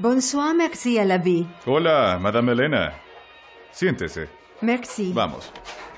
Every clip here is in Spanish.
Bonsoir, merci à la vie. Hola, Madame Elena. Siéntese. Merci. Vamos.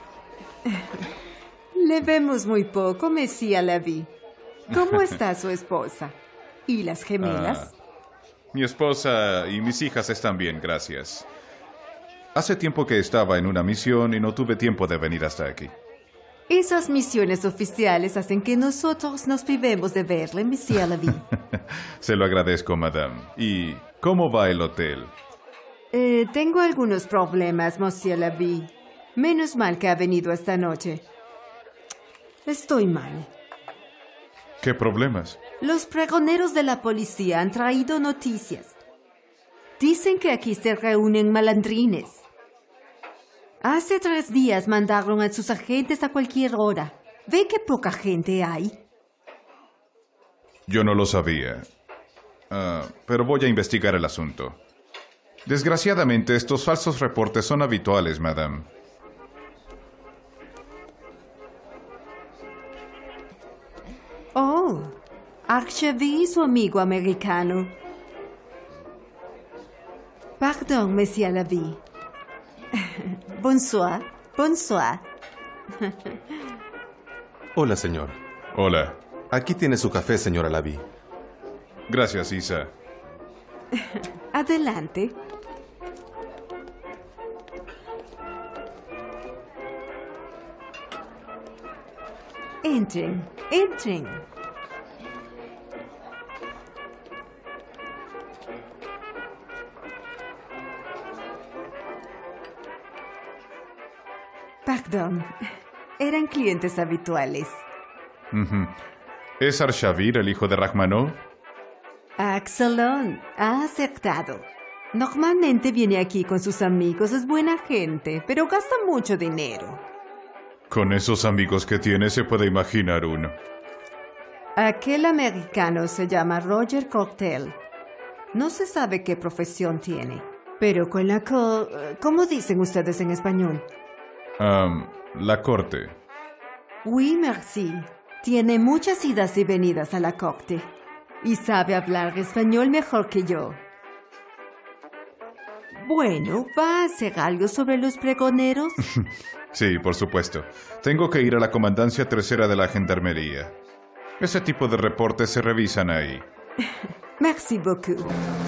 Le vemos muy poco, merci à la vie. ¿Cómo está su esposa? ¿Y las gemelas? Mi esposa y mis hijas están bien, gracias. Hace tiempo que estaba en una misión y no tuve tiempo de venir hasta aquí. Esas misiones oficiales hacen que nosotros nos privemos de verle, monsieur la vie. Se lo agradezco, madame. ¿Y cómo va el hotel? Tengo algunos problemas, monsieur la vie. Menos mal que ha venido esta noche. Estoy mal. ¿Qué problemas? Los pregoneros de la policía han traído noticias. Dicen que aquí se reúnen malandrines. Hace 3 días mandaron a sus agentes a cualquier hora. ¿Ve qué poca gente hay? Yo no lo sabía. Pero voy a investigar el asunto. Desgraciadamente, estos falsos reportes son habituales, madame. Oh, Archevy y su amigo americano. Pardon, monsieur la vie. Bonsoir, bonsoir. Hola, señor. Hola. Aquí tiene su café, señora Laví. Gracias, Isa. Adelante. Entren, entren. Perdón, eran clientes habituales. ¿Es Arshavir, el hijo de Rachmanov? Axelon, ha acertado. Normalmente viene aquí con sus amigos, es buena gente, pero gasta mucho dinero. Con esos amigos que tiene se puede imaginar uno. Aquel americano se llama Roger Cocktail. No se sabe qué profesión tiene, pero con la ¿cómo dicen ustedes en español? La corte. Oui, merci. Tiene muchas idas y venidas a la corte. Y sabe hablar español mejor que yo. Bueno, ¿va a hacer algo sobre los pregoneros? Sí, por supuesto. Tengo que ir a la comandancia tercera de la gendarmería. Ese tipo de reportes se revisan ahí. Merci beaucoup.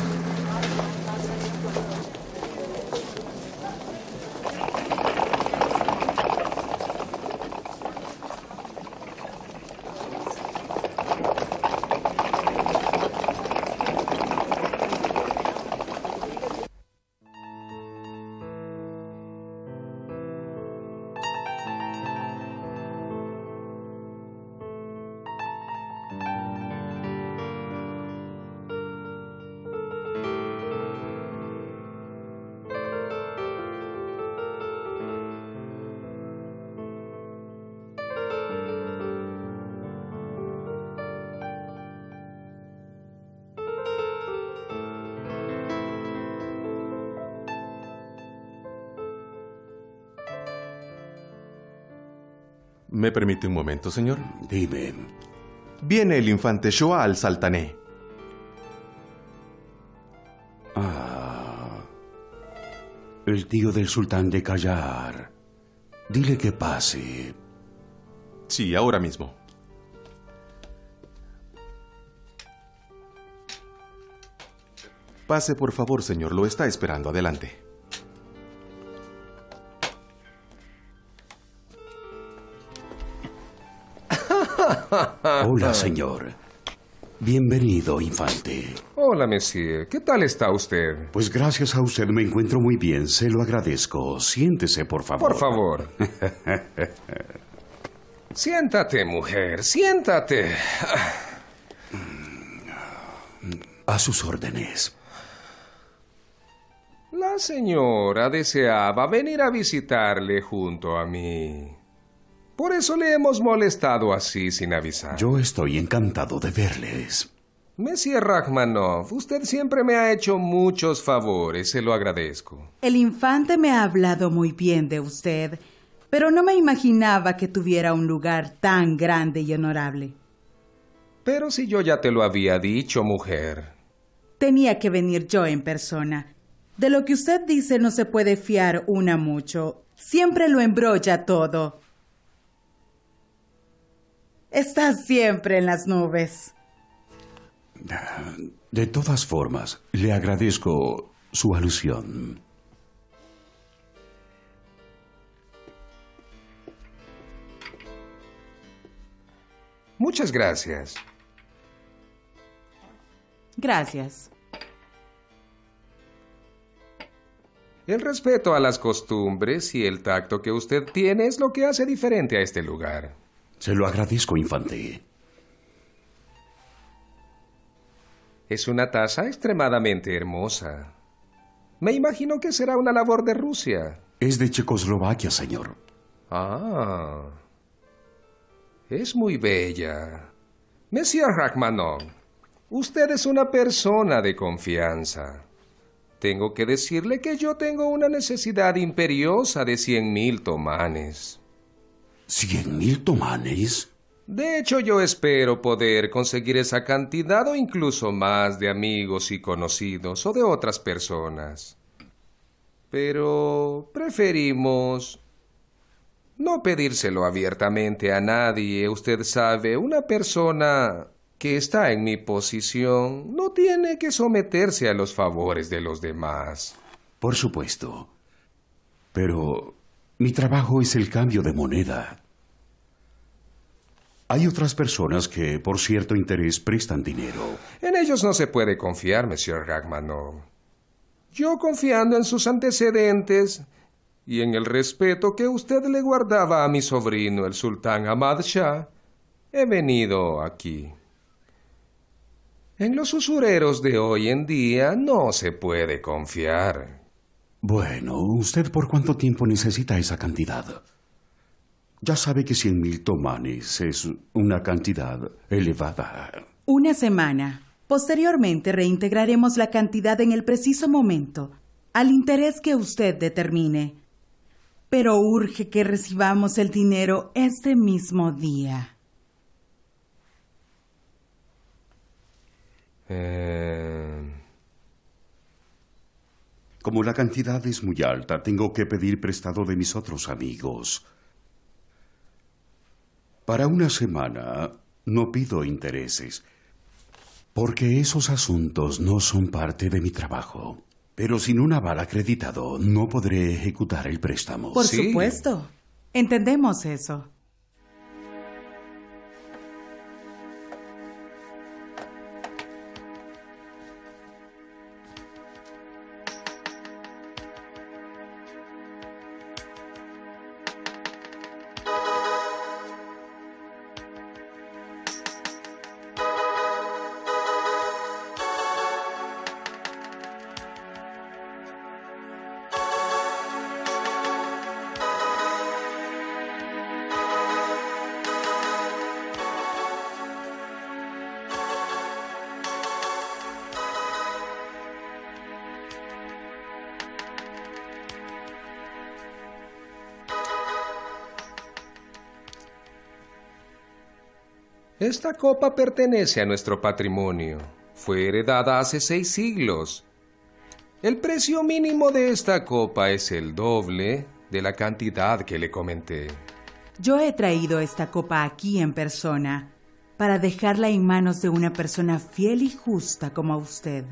¿Me permite un momento, señor? Dime. Viene el infante Shoah al Saltané. El tío del sultán de Callar. Dile que pase. Sí, ahora mismo. Pase, por favor, señor. Lo está esperando. Adelante. Hola, señor. Bienvenido, infante. Hola, monsieur. ¿Qué tal está usted? Pues gracias a usted me encuentro muy bien. Se lo agradezco. Siéntese, por favor. Por favor. Siéntate, mujer. Siéntate. A sus órdenes. La señora deseaba venir a visitarle junto a mí. Por eso le hemos molestado así sin avisar. Yo estoy encantado de verles. Monsieur Rachmanov, usted siempre me ha hecho muchos favores, se lo agradezco. El infante me ha hablado muy bien de usted, pero no me imaginaba que tuviera un lugar tan grande y honorable. Pero si yo ya te lo había dicho, mujer. tenía que venir yo en persona. De lo que usted dice no se puede fiar una mucho. Siempre lo embrolla todo. Está siempre en las nubes. De todas formas, le agradezco su alusión. Muchas gracias. Gracias. El respeto a las costumbres y el tacto que usted tiene es lo que hace diferente a este lugar. Se lo agradezco, infante. Es una taza extremadamente hermosa. Me imagino que será una labor de Rusia. Es de Checoslovaquia, señor. Ah, es muy bella. Monsieur Rachmanov, usted es una persona de confianza. Tengo que decirle que yo tengo una necesidad imperiosa de 100,000 tomanes. ¿100,000 tomanes? De hecho, yo espero poder conseguir esa cantidad o incluso más de amigos y conocidos o de otras personas. Pero preferimos no pedírselo abiertamente a nadie. Usted sabe, una persona que está en mi posición no tiene que someterse a los favores de los demás. Por supuesto. Pero mi trabajo es el cambio de moneda. Hay otras personas que, por cierto interés, prestan dinero. En ellos no se puede confiar, Monsieur Rachmanov. Yo, confiando en sus antecedentes y en el respeto que usted le guardaba a mi sobrino, el sultán Ahmad Shah, he venido aquí. En los usureros de hoy en día no se puede confiar. Bueno, ¿usted por cuánto tiempo necesita esa cantidad? Ya sabe que 100,000 tomanes es una cantidad elevada. Una semana. Posteriormente reintegraremos la cantidad en el preciso momento, al interés que usted determine. Pero urge que recibamos el dinero este mismo día. Como la cantidad es muy alta, tengo que pedir prestado de mis otros amigos. Para una semana no pido intereses, porque esos asuntos no son parte de mi trabajo. Pero sin un aval acreditado no podré ejecutar el préstamo. Por Sí. supuesto. Entendemos eso. Esta copa pertenece a nuestro patrimonio. Fue heredada hace 6 siglos. El precio mínimo de esta copa es el doble de la cantidad que le comenté. Yo he traído esta copa aquí en persona para dejarla en manos de una persona fiel y justa como usted.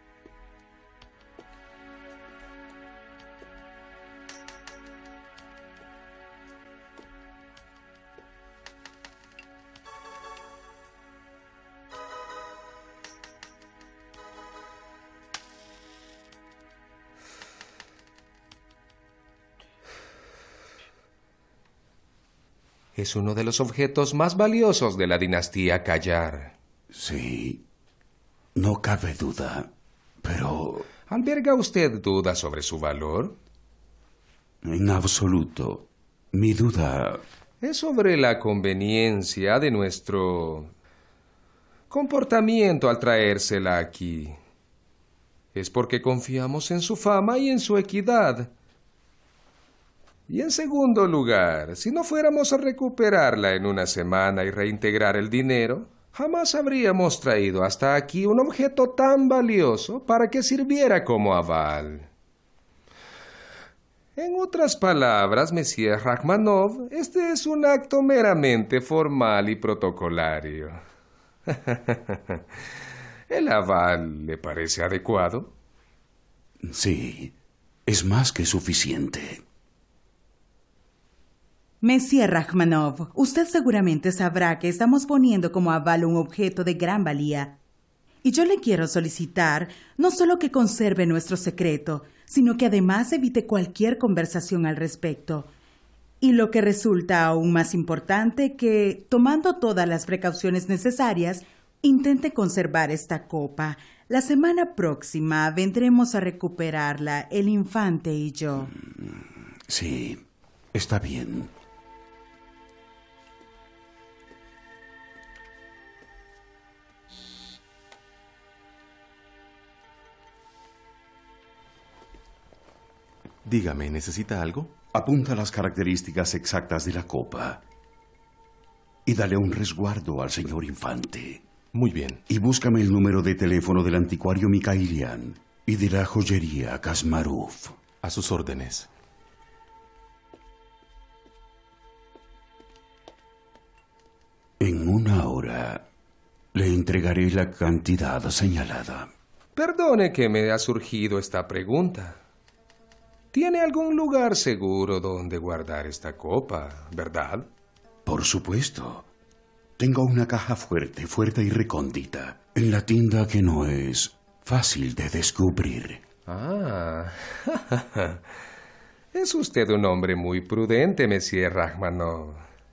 Es uno de los objetos más valiosos de la dinastía Qajar. Sí, no cabe duda, pero ¿Alberga usted dudas sobre su valor? en absoluto. Mi duda Es sobre la conveniencia de nuestro comportamiento al traérsela aquí. Es porque confiamos en su fama y en su equidad. Y en segundo lugar, si no fuéramos a recuperarla en una semana y reintegrar el dinero, Jamás habríamos traído hasta aquí un objeto tan valioso para que sirviera como aval. En otras palabras, Monsieur Rachmanov, este es un acto meramente formal y protocolario. ¿El aval le parece adecuado? Sí, es más que suficiente. Monsieur Rachmanov, usted seguramente sabrá que estamos poniendo como aval un objeto de gran valía. Y yo le quiero solicitar no solo que conserve nuestro secreto, sino que además evite cualquier conversación al respecto. Y lo que resulta aún más importante, que, tomando todas las precauciones necesarias, intente conservar esta copa. La semana próxima vendremos a recuperarla, el infante y yo. Sí, está bien. Dígame, ¿necesita algo? Apunta las características exactas de la copa y dale un resguardo al señor infante. Muy bien. Y búscame el número de teléfono del anticuario Mikhailian y de la joyería Kasmarov. A sus órdenes. En 1 hora le entregaré la cantidad señalada. Perdone que me ha surgido esta pregunta. ¿Tiene algún lugar seguro donde guardar esta copa, verdad? Por supuesto. Tengo una caja fuerte y recóndita, en la tinta que no es fácil de descubrir. Ah, es usted un hombre muy prudente, Monsieur Rachmanov.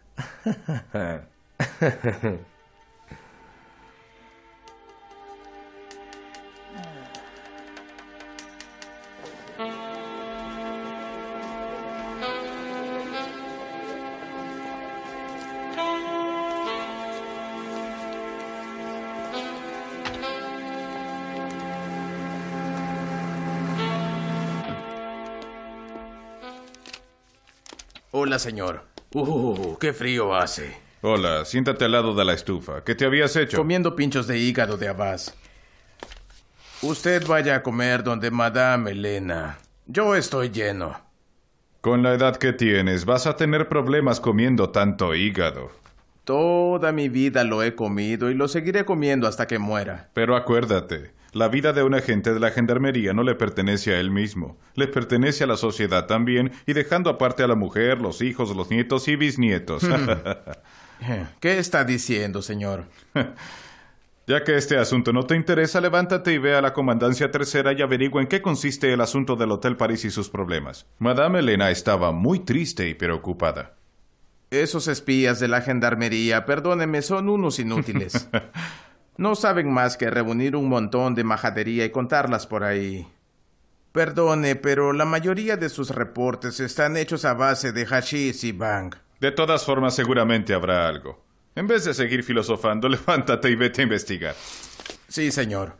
Hola, señor. Qué frío hace. Hola, siéntate al lado de la estufa. ¿Qué te habías hecho? Comiendo pinchos de hígado de Abbas. Usted vaya a comer donde Madame Elena. Yo estoy lleno. Con la edad que tienes, vas a tener problemas comiendo tanto hígado. Toda mi vida lo he comido y lo seguiré comiendo hasta que muera. Pero acuérdate, la vida de un agente de la gendarmería no le pertenece a él mismo. Le pertenece a la sociedad también, y dejando aparte a la mujer, los hijos, los nietos y bisnietos. ¿Qué está diciendo, señor? Ya que este asunto no te interesa, levántate y ve a la Comandancia Tercera y averigua en qué consiste el asunto del Hotel París y sus problemas. Madame Elena estaba muy triste y preocupada. Esos espías de la gendarmería, perdóneme, son unos inútiles. No saben más que reunir un montón de majadería y contarlas por ahí. Perdone, pero la mayoría de sus reportes están hechos a base de hashish y bang. De todas formas, seguramente habrá algo. En vez de seguir filosofando, levántate y vete a investigar. Sí, señor.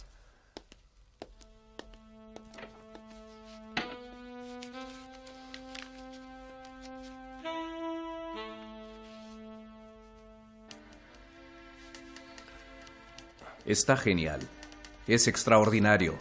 Está genial. Es extraordinario.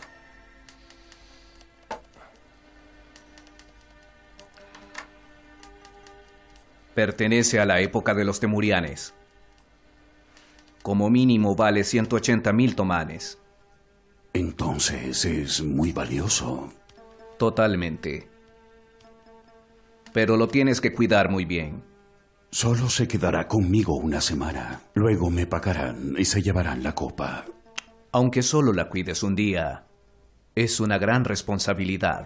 Pertenece a la época de los temurianes. Como mínimo vale 180.000 tomanes. Entonces es muy valioso. Totalmente. Pero lo tienes que cuidar muy bien. Solo se quedará conmigo 1 semana. Luego me pagarán y se llevarán la copa. Aunque solo la cuides un día, es una gran responsabilidad.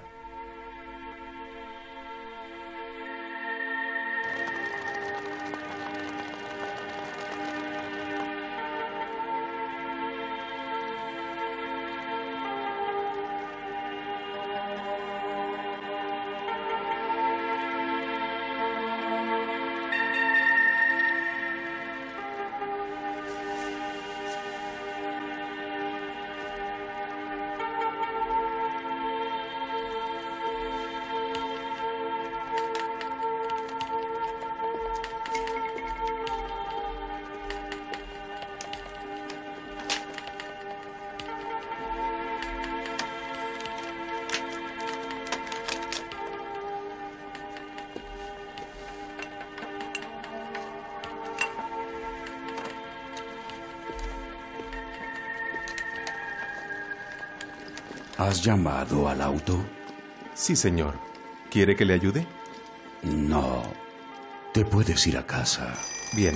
¿Has llamado al auto? Sí, señor. ¿Quiere que le ayude? No. Te puedes ir a casa. Bien.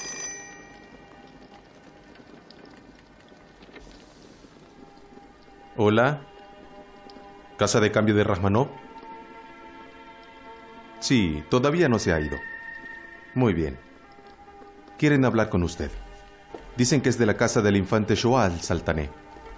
Hola. ¿Casa de cambio de Rachmanov? Sí, todavía no se ha ido. Muy bien. Quieren hablar con usted. Dicen que es de la casa del infante Joal Saltané.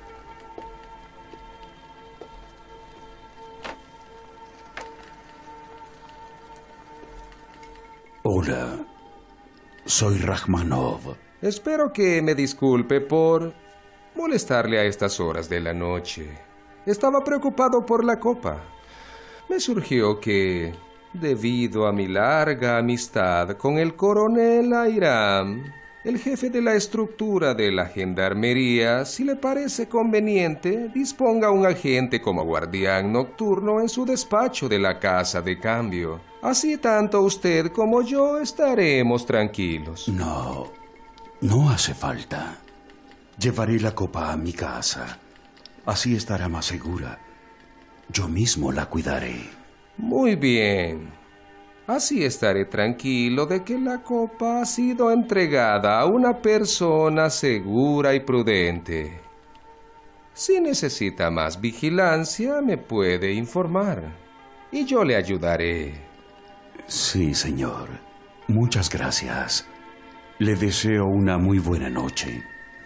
Hola. Soy Rachmanov. Espero que me disculpe por molestarle a estas horas de la noche. Estaba preocupado por la copa. Me surgió que, debido a mi larga amistad con el coronel Airam, el jefe de la estructura de la gendarmería, si le parece conveniente, disponga un agente como guardián nocturno en su despacho de la casa de cambio. Así tanto usted como yo estaremos tranquilos. No hace falta. Llevaré la copa a mi casa. Así estará más segura. Yo mismo la cuidaré. Muy bien. Así estaré tranquilo de que la copa ha sido entregada a una persona segura y prudente. Si necesita más vigilancia, me puede informar. Y yo le ayudaré. Sí, señor. Muchas gracias. Le deseo una muy buena noche.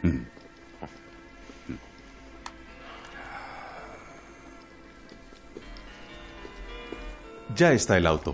Ya está el auto.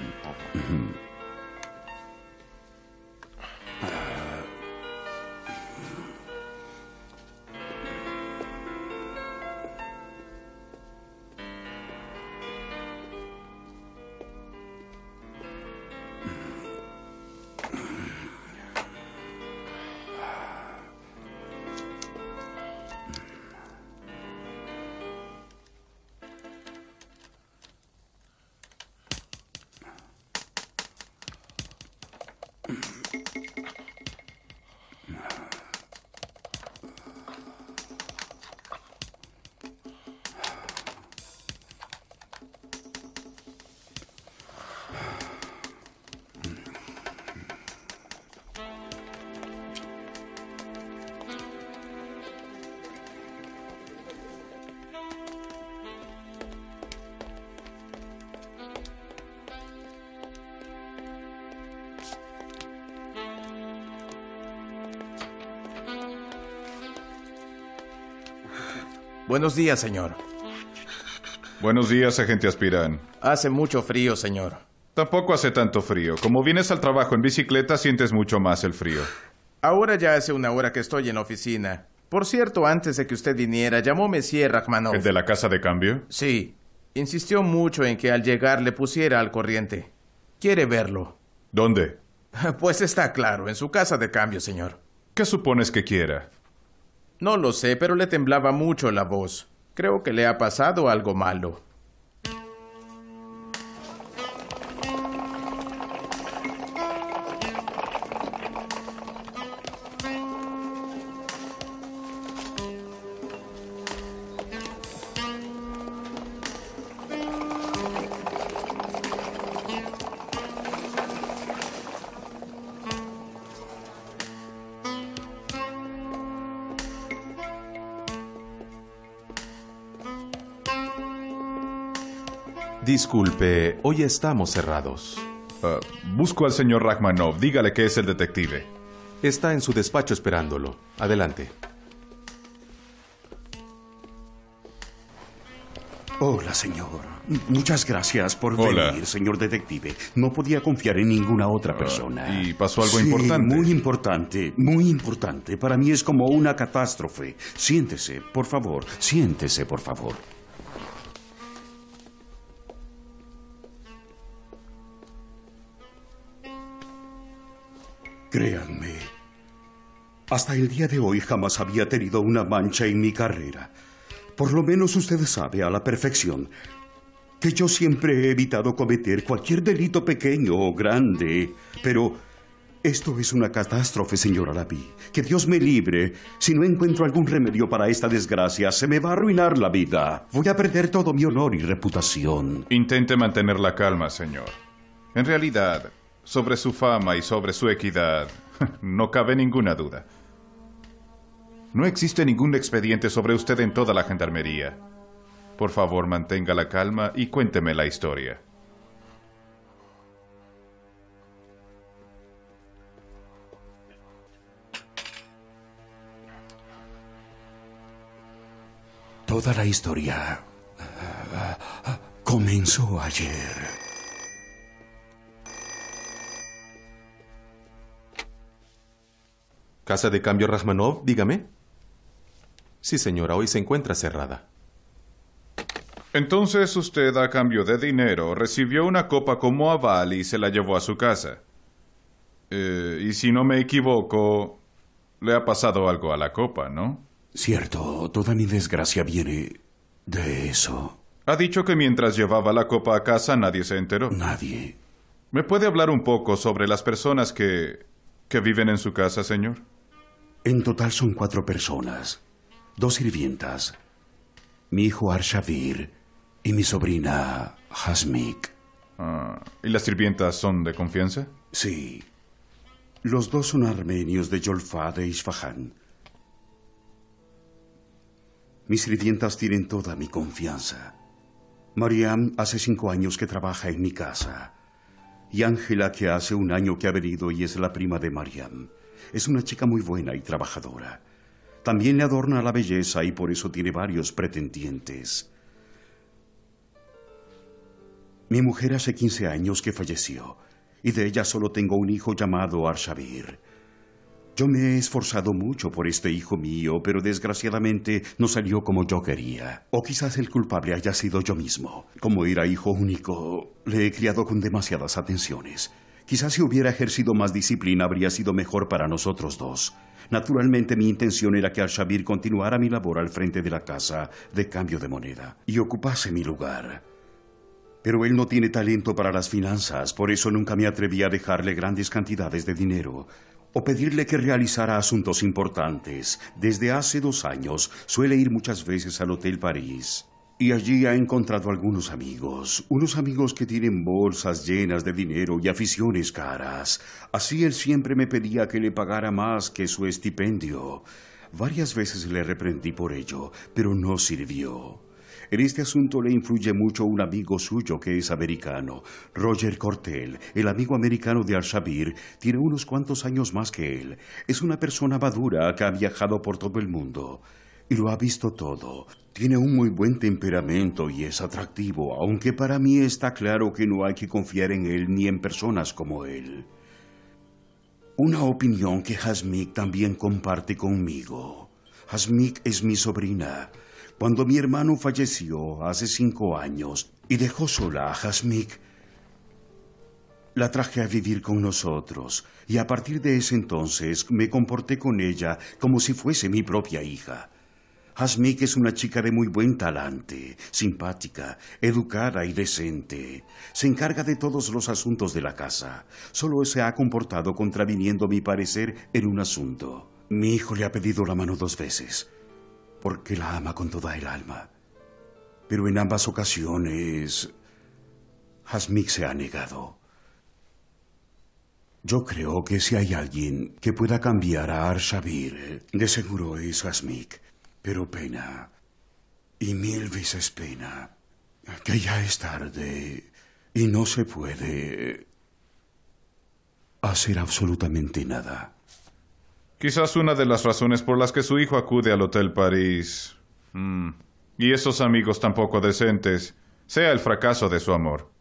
Buenos días, señor. Buenos días, agente Aspirán. Hace mucho frío, señor. Tampoco hace tanto frío. Como vienes al trabajo en bicicleta, sientes mucho más el frío. Ahora ya hace una hora que estoy en la oficina. Por cierto, antes de que usted viniera, llamó Monsieur Rachmanov. ¿El de la casa de cambio? Sí. Insistió mucho en que al llegar le pusiera al corriente. Quiere verlo. ¿Dónde? Pues está claro, en su casa de cambio, señor. ¿Qué supones que quiera? No lo sé, pero le temblaba mucho la voz. Creo que le ha pasado algo malo. Disculpe, hoy estamos cerrados. Busco al señor Rachmanov. Dígale que es el detective. Está en su despacho esperándolo. Adelante. Hola, señor. Muchas gracias por Hola. venir, señor detective. No podía confiar en ninguna otra persona. ¿Y pasó algo Sí, importante? Muy importante, muy importante. Para mí es como una catástrofe. Siéntese, por favor. Siéntese, por favor. Créanme, hasta el día de hoy jamás había tenido una mancha en mi carrera. Por lo menos usted sabe a la perfección que yo siempre he evitado cometer cualquier delito pequeño o grande, pero Esto es una catástrofe, señora Alabi. Que Dios me libre. Si no encuentro algún remedio para esta desgracia, se me va a arruinar la vida. Voy a perder todo mi honor y reputación. Intente mantener la calma, señor. En realidad, sobre su fama y sobre su equidad, no cabe ninguna duda. No existe ningún expediente sobre usted en toda la gendarmería. Por favor, mantenga la calma y cuénteme la historia. Toda la historia comenzó ayer. ¿Casa de cambio Rachmanov? Dígame. Sí, señora, hoy se encuentra cerrada. Entonces usted, a cambio de dinero, recibió una copa como aval y se la llevó a su casa. Y si no me equivoco, le ha pasado algo a la copa, ¿no? Cierto, toda mi desgracia viene de eso. Ha dicho que mientras llevaba la copa a casa nadie se enteró. Nadie. ¿Me puede hablar un poco sobre las personas que viven en su casa, señor? En total son 4 personas. 2 sirvientas. Mi hijo Arshavir y mi sobrina Hasmik. ¿Y las sirvientas son de confianza? Sí. Los 2 son armenios de Yolfa de Isfahan. Mis sirvientas tienen toda mi confianza. Mariam hace 5 años que trabaja en mi casa. Y Ángela, que hace 1 año que ha venido y es la prima de Mariam. Es una chica muy buena y trabajadora. También le adorna la belleza y por eso tiene varios pretendientes. Mi mujer hace 15 años que falleció, y de ella solo tengo un hijo llamado Arshavir. Yo me he esforzado mucho por este hijo mío, pero desgraciadamente no salió como yo quería. O quizás el culpable haya sido yo mismo. Como era hijo único, le he criado con demasiadas atenciones. Quizás si hubiera ejercido más disciplina habría sido mejor para nosotros 2. Naturalmente mi intención era que Arshavir continuara mi labor al frente de la casa de cambio de moneda y ocupase mi lugar. Pero él no tiene talento para las finanzas, por eso nunca me atreví a dejarle grandes cantidades de dinero o pedirle que realizara asuntos importantes. Desde hace 2 años suele ir muchas veces al Hotel París. Y allí ha encontrado algunos amigos, unos amigos que tienen bolsas llenas de dinero y aficiones caras. Así él siempre me pedía que le pagara más que su estipendio. Varias veces le reprendí por ello, pero no sirvió. En este asunto le influye mucho un amigo suyo que es americano, Roger Cortell. El amigo americano de Arshavir tiene unos cuantos años más que él. Es una persona madura que ha viajado por todo el mundo y lo ha visto todo. Tiene un muy buen temperamento y es atractivo, aunque para mí está claro que no hay que confiar en él ni en personas como él. Una opinión que Hasmik también comparte conmigo. Hasmik es mi sobrina. Cuando mi hermano falleció hace 5 años y dejó sola a Hasmik, la traje a vivir con nosotros y a partir de ese entonces me comporté con ella como si fuese mi propia hija. Hasmik es una chica de muy buen talante, simpática, educada y decente. Se encarga de todos los asuntos de la casa. Solo se ha comportado contraviniendo mi parecer en un asunto. Mi hijo le ha pedido la mano 2 veces, porque la ama con toda el alma. Pero en ambas ocasiones, Hasmik se ha negado. Yo creo que si hay alguien que pueda cambiar a Arshavir, de seguro es Hasmik. Pero pena, y 1000 veces pena, que ya es tarde y no se puede hacer absolutamente nada. Quizás una de las razones por las que su hijo acude al Hotel París y esos amigos tan poco decentes sea el fracaso de su amor.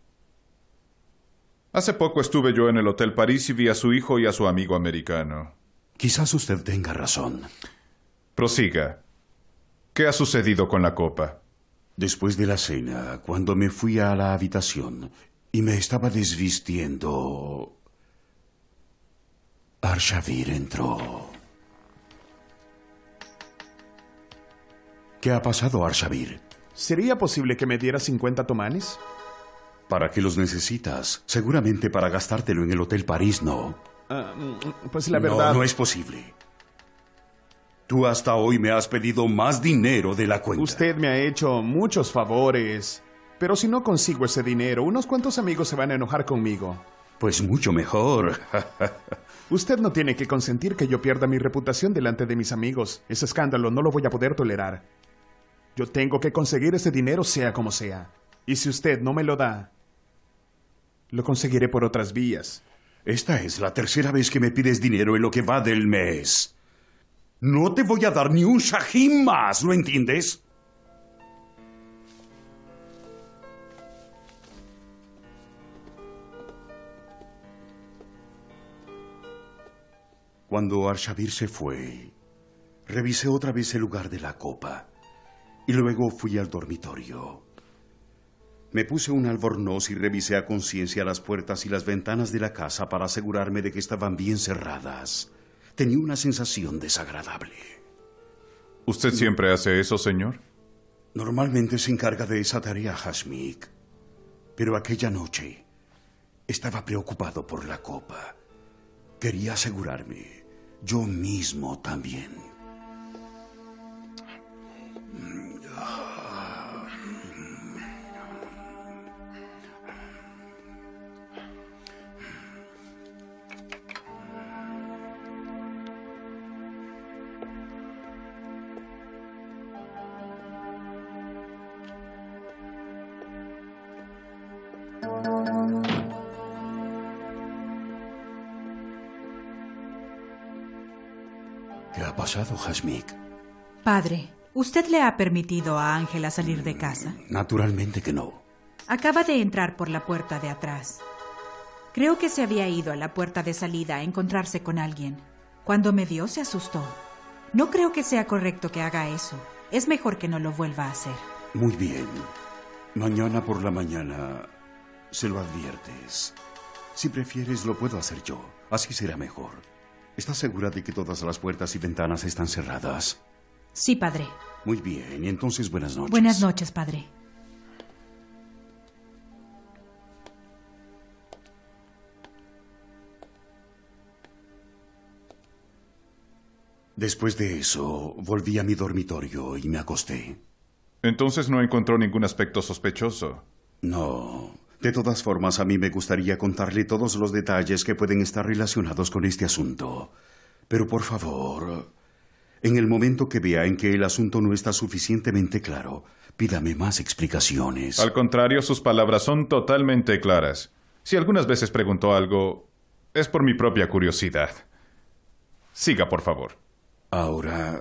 Hace poco estuve yo en el Hotel París y vi a su hijo y a su amigo americano. Quizás usted tenga razón. Prosiga. ¿Qué ha sucedido con la copa? Después de la cena, cuando me fui a la habitación y me estaba desvistiendo, Arshavir entró. ¿Qué ha pasado, Arshavir? ¿Sería posible que me diera 50 tomanes? ¿Para qué los necesitas? Seguramente para gastártelo en el Hotel París, ¿no? Pues la verdad... No es posible. Tú hasta hoy me has pedido más dinero de la cuenta. Usted me ha hecho muchos favores. Pero si no consigo ese dinero, unos cuantos amigos se van a enojar conmigo. Pues mucho mejor. Usted no tiene que consentir que yo pierda mi reputación delante de mis amigos. Ese escándalo no lo voy a poder tolerar. Yo tengo que conseguir ese dinero sea como sea. Y si usted no me lo da, lo conseguiré por otras vías. Esta es la tercera vez que me pides dinero en lo que va del mes. No te voy a dar ni un shahim más, ¿lo entiendes? Cuando Arshavir se fue, revisé otra vez el lugar de la copa y luego fui al dormitorio. Me puse un albornoz y revisé a conciencia las puertas y las ventanas de la casa para asegurarme de que estaban bien cerradas. Tenía una sensación desagradable. ¿Usted siempre hace eso, señor? Normalmente se encarga de esa tarea Hashmik, pero aquella noche estaba preocupado por la copa. Quería asegurarme, yo mismo también. ¿Qué ha pasado, Hashmik? Padre, ¿usted le ha permitido a Ángela salir de casa? Naturalmente que no. Acaba de entrar por la puerta de atrás. Creo que se había ido a la puerta de salida a encontrarse con alguien. Cuando me vio, se asustó. No creo que sea correcto que haga eso. Es mejor que no lo vuelva a hacer. Muy bien. Mañana por la mañana se lo adviertes. Si prefieres, lo puedo hacer yo. Así será mejor. ¿Estás segura de que todas las puertas y ventanas están cerradas? Sí, padre. Muy bien, y entonces buenas noches. Buenas noches, padre. Después de eso, volví a mi dormitorio y me acosté. Entonces no encontró ningún aspecto sospechoso. No. De todas formas, a mí me gustaría contarle todos los detalles que pueden estar relacionados con este asunto. Pero por favor, en el momento que vea en que el asunto no está suficientemente claro, pídame más explicaciones. Al contrario, sus palabras son totalmente claras. Si algunas veces preguntó algo, es por mi propia curiosidad. Siga, por favor. Ahora,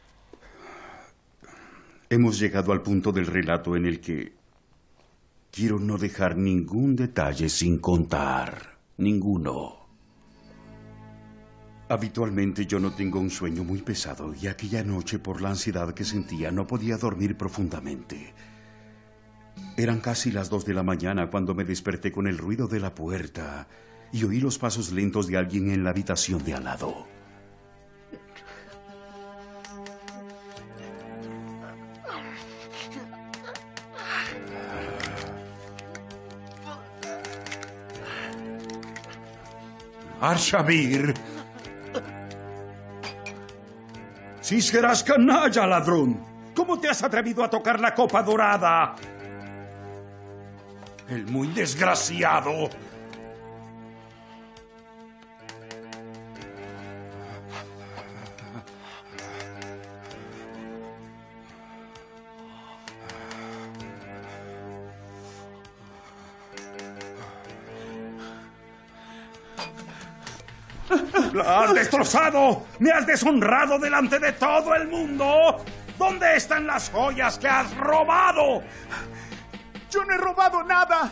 hemos llegado al punto del relato en el que quiero no dejar ningún detalle sin contar. Ninguno. Habitualmente yo no tengo un sueño muy pesado y aquella noche, por la ansiedad que sentía, no podía dormir profundamente. Eran casi las 2 de la mañana cuando me desperté con el ruido de la puerta y oí los pasos lentos de alguien en la habitación de al lado. Arshavir. Si serás canalla, ladrón. ¿Cómo te has atrevido a tocar la copa dorada? El muy desgraciado. ¡La has destrozado! ¡Me has deshonrado delante de todo el mundo! ¿Dónde están las joyas que has robado? ¡Yo no he robado nada!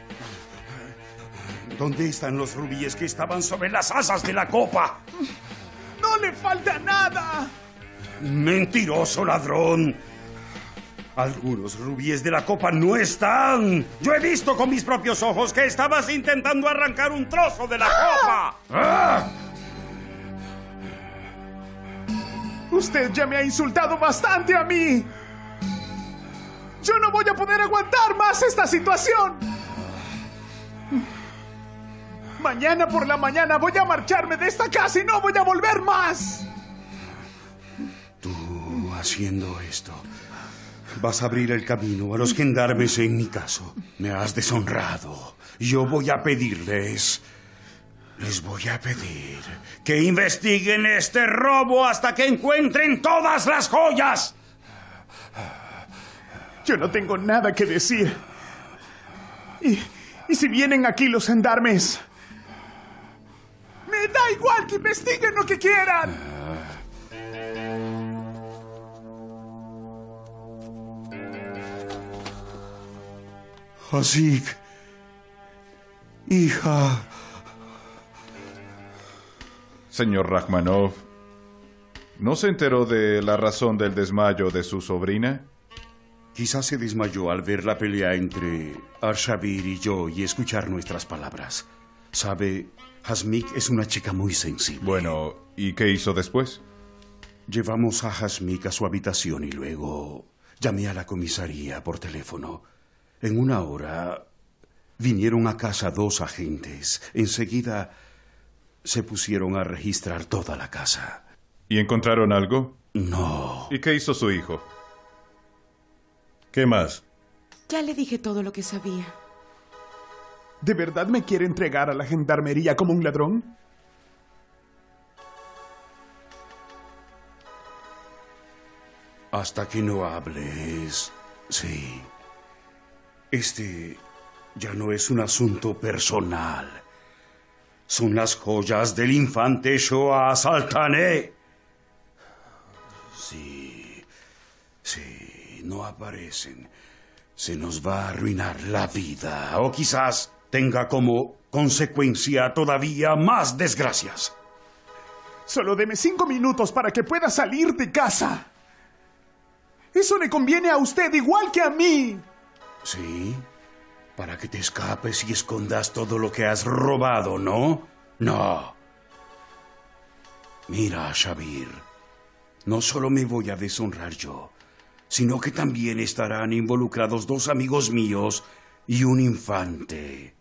¿Dónde están los rubíes que estaban sobre las asas de la copa? ¡No le falta nada! ¡Mentiroso ladrón! Algunos rubíes de la copa no están. Yo he visto con mis propios ojos que estabas intentando arrancar un trozo de la copa. ¡Ah! Usted ya me ha insultado bastante a mí. Yo no voy a poder aguantar más esta situación. Mañana por la mañana voy a marcharme de esta casa y no voy a volver más. Tú haciendo esto, vas a abrir el camino a los gendarmes en mi caso. Me has deshonrado. Yo voy a pedirles... Les voy a pedir que investiguen este robo hasta que encuentren todas las joyas. Yo no tengo nada que decir. Y si vienen aquí los gendarmes, me da igual que investiguen lo que quieran. Hasik, hija. Señor Rachmanov, ¿no se enteró de la razón del desmayo de su sobrina? Quizás se desmayó al ver la pelea entre Arshavir y yo y escuchar nuestras palabras. Sabe, Hasmik es una chica muy sensible. Bueno, ¿y qué hizo después? Llevamos a Hasmik a su habitación y luego llamé a la comisaría por teléfono. En una hora vinieron a casa 2 agentes. Enseguida se pusieron a registrar toda la casa. ¿Y encontraron algo? No. ¿Y qué hizo su hijo? ¿Qué más? Ya le dije todo lo que sabía. ¿De verdad me quiere entregar a la gendarmería como un ladrón? Hasta que no hables. Sí. Este ya no es un asunto personal. Son las joyas del infante Shoah Saltané. Sí, no aparecen. Se nos va a arruinar la vida. O quizás tenga como consecuencia todavía más desgracias. Solo deme 5 minutos para que pueda salir de casa. Eso le conviene a usted igual que a mí. Sí, para que te escapes y escondas todo lo que has robado, ¿no? No. Mira, Shabir, no solo me voy a deshonrar yo, sino que también estarán involucrados 2 amigos míos y un infante.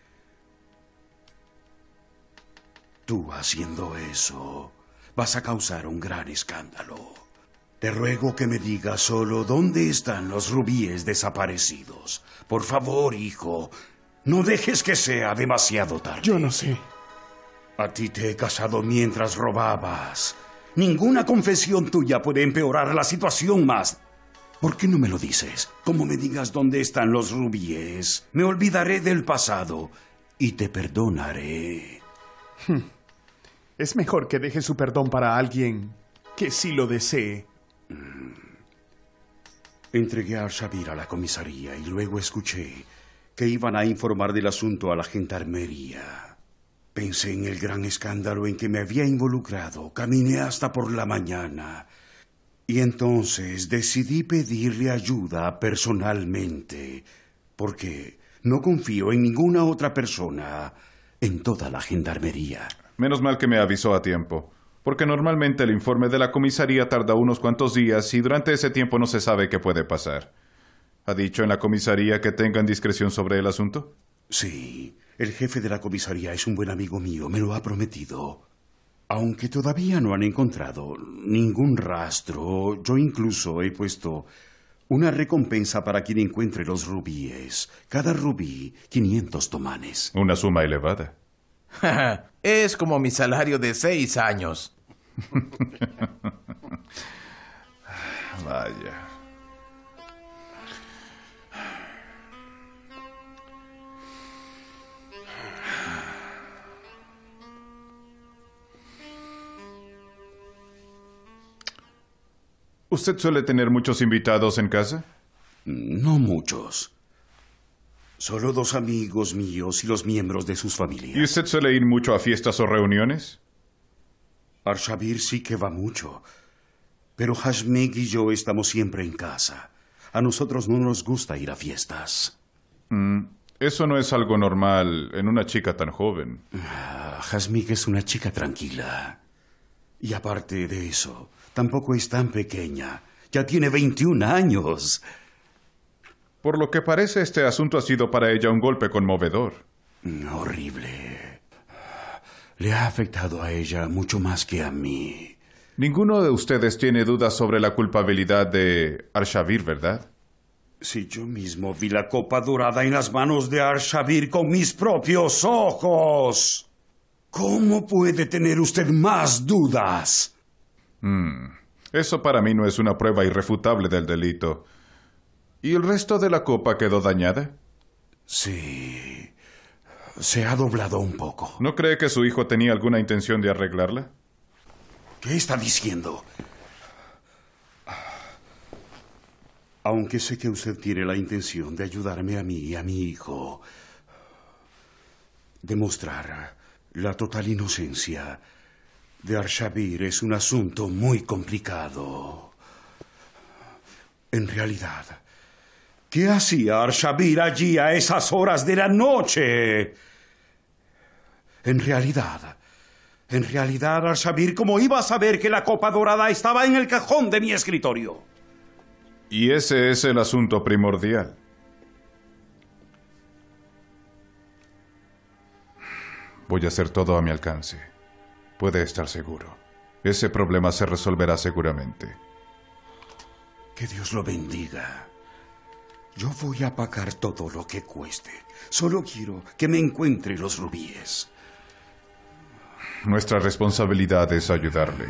Tú haciendo eso, vas a causar un gran escándalo. Te ruego que me digas solo dónde están los rubíes desaparecidos. Por favor, hijo, no dejes que sea demasiado tarde. Yo no sé. A ti te he casado mientras robabas. Ninguna confesión tuya puede empeorar la situación más. ¿Por qué no me lo dices? Como me digas dónde están los rubíes, me olvidaré del pasado y te perdonaré. Es mejor que deje su perdón para alguien que sí lo desee. Entregué a Arshavir a la comisaría y luego escuché que iban a informar del asunto a la gendarmería. Pensé en el gran escándalo en que me había involucrado. Caminé hasta por la mañana. Y entonces decidí pedirle ayuda personalmente, porque no confío en ninguna otra persona en toda la gendarmería. Menos mal que me avisó a tiempo, porque normalmente el informe de la comisaría tarda unos cuantos días y durante ese tiempo no se sabe qué puede pasar. ¿Ha dicho en la comisaría que tengan discreción sobre el asunto? Sí, el jefe de la comisaría es un buen amigo mío, me lo ha prometido. Aunque todavía no han encontrado ningún rastro, yo incluso he puesto una recompensa para quien encuentre los rubíes. Cada rubí, 500 tomanes. Una suma elevada. Es como mi salario de 6 años. Vaya. ¿Usted suele tener muchos invitados en casa? No muchos. Solo 2 amigos míos y los miembros de sus familias. ¿Y usted suele ir mucho a fiestas o reuniones? Arshavir sí que va mucho. Pero Hasmik y yo estamos siempre en casa. A nosotros no nos gusta ir a fiestas. Eso no es algo normal en una chica tan joven. Hasmik es una chica tranquila. Y aparte de eso, tampoco es tan pequeña. Ya tiene 21 años. Por lo que parece, este asunto ha sido para ella un golpe conmovedor. Horrible. le ha afectado a ella mucho más que a mí. Ninguno de ustedes tiene dudas sobre la culpabilidad de Arshavir, ¿verdad? Si yo mismo vi la copa dorada en las manos de Arshavir con mis propios ojos, ¿cómo puede tener usted más dudas? Eso para mí no es una prueba irrefutable del delito. ¿Y el resto de la copa quedó dañada? Sí. Se ha doblado un poco. ¿No cree que su hijo tenía alguna intención de arreglarla? ¿Qué está diciendo? Aunque sé que usted tiene la intención de ayudarme a mí y a mi hijo, demostrar la total inocencia de Arshavir es un asunto muy complicado. En realidad, ¿qué hacía Arshavir allí a esas horas de la noche? En realidad, Arshavir, ¿cómo iba a saber que la copa dorada estaba en el cajón de mi escritorio? Y ese es el asunto primordial. Voy a hacer todo a mi alcance. Puede estar seguro. Ese problema se resolverá seguramente. Que Dios lo bendiga. Yo voy a pagar todo lo que cueste. Solo quiero que me encuentre los rubíes. Nuestra responsabilidad es ayudarle.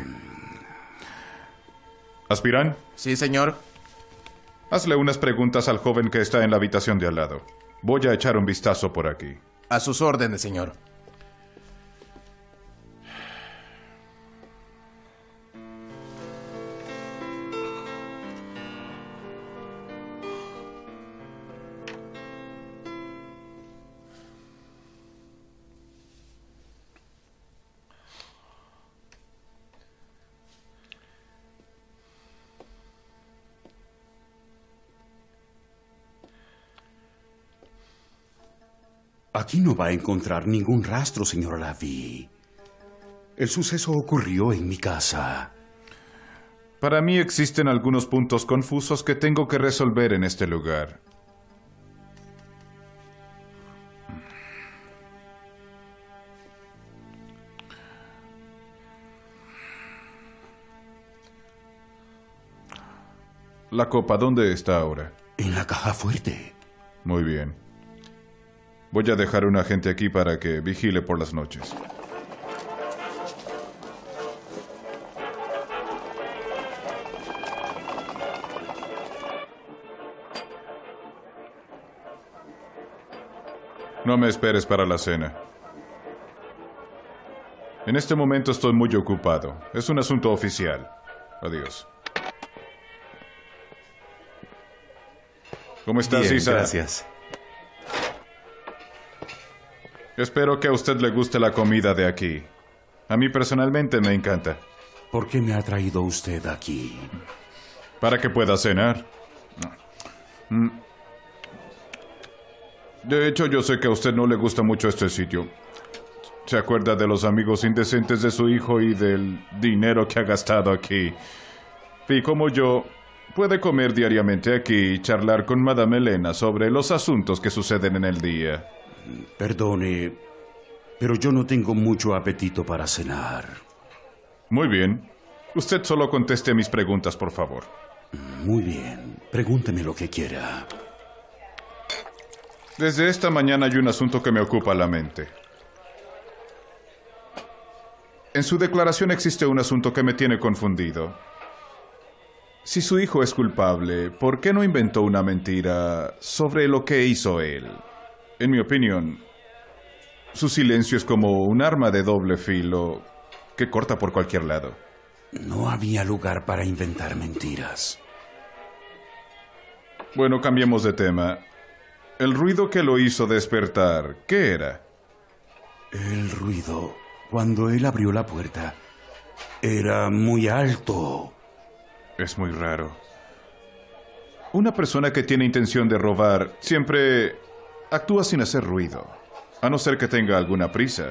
¿Aspirán? Sí, señor. Hazle unas preguntas al joven que está en la habitación de al lado. Voy a echar un vistazo por aquí. A sus órdenes, señor. Aquí no va a encontrar ningún rastro, señor Lavi. El suceso ocurrió en mi casa. Para mí existen algunos puntos confusos que tengo que resolver en este lugar. La copa, ¿dónde está ahora? En la caja fuerte. Muy bien. Voy a dejar un agente aquí para que vigile por las noches. No me esperes para la cena. En este momento estoy muy ocupado. Es un asunto oficial. Adiós. ¿Cómo estás, Bien, Isa? Gracias. Espero que a usted le guste la comida de aquí. A mí personalmente me encanta. ¿Por qué me ha traído usted aquí? Para que pueda cenar. De hecho, yo sé que a usted no le gusta mucho este sitio. Se acuerda de los amigos indecentes de su hijo y del dinero que ha gastado aquí. Y como yo, puede comer diariamente aquí y charlar con Madame Elena sobre los asuntos que suceden en el día. Perdone, pero yo no tengo mucho apetito para cenar. Muy bien. Usted solo conteste mis preguntas, por favor. Muy bien. Pregúnteme lo que quiera. Desde esta mañana hay un asunto que me ocupa la mente. En su declaración existe un asunto que me tiene confundido. Si su hijo es culpable, ¿por qué no inventó una mentira sobre lo que hizo él? En mi opinión, su silencio es como un arma de doble filo que corta por cualquier lado. No había lugar para inventar mentiras. Bueno, cambiemos de tema. El ruido que lo hizo despertar, ¿qué era? El ruido, cuando él abrió la puerta, era muy alto. Es muy raro. Una persona que tiene intención de robar siempre actúa sin hacer ruido, a no ser que tenga alguna prisa.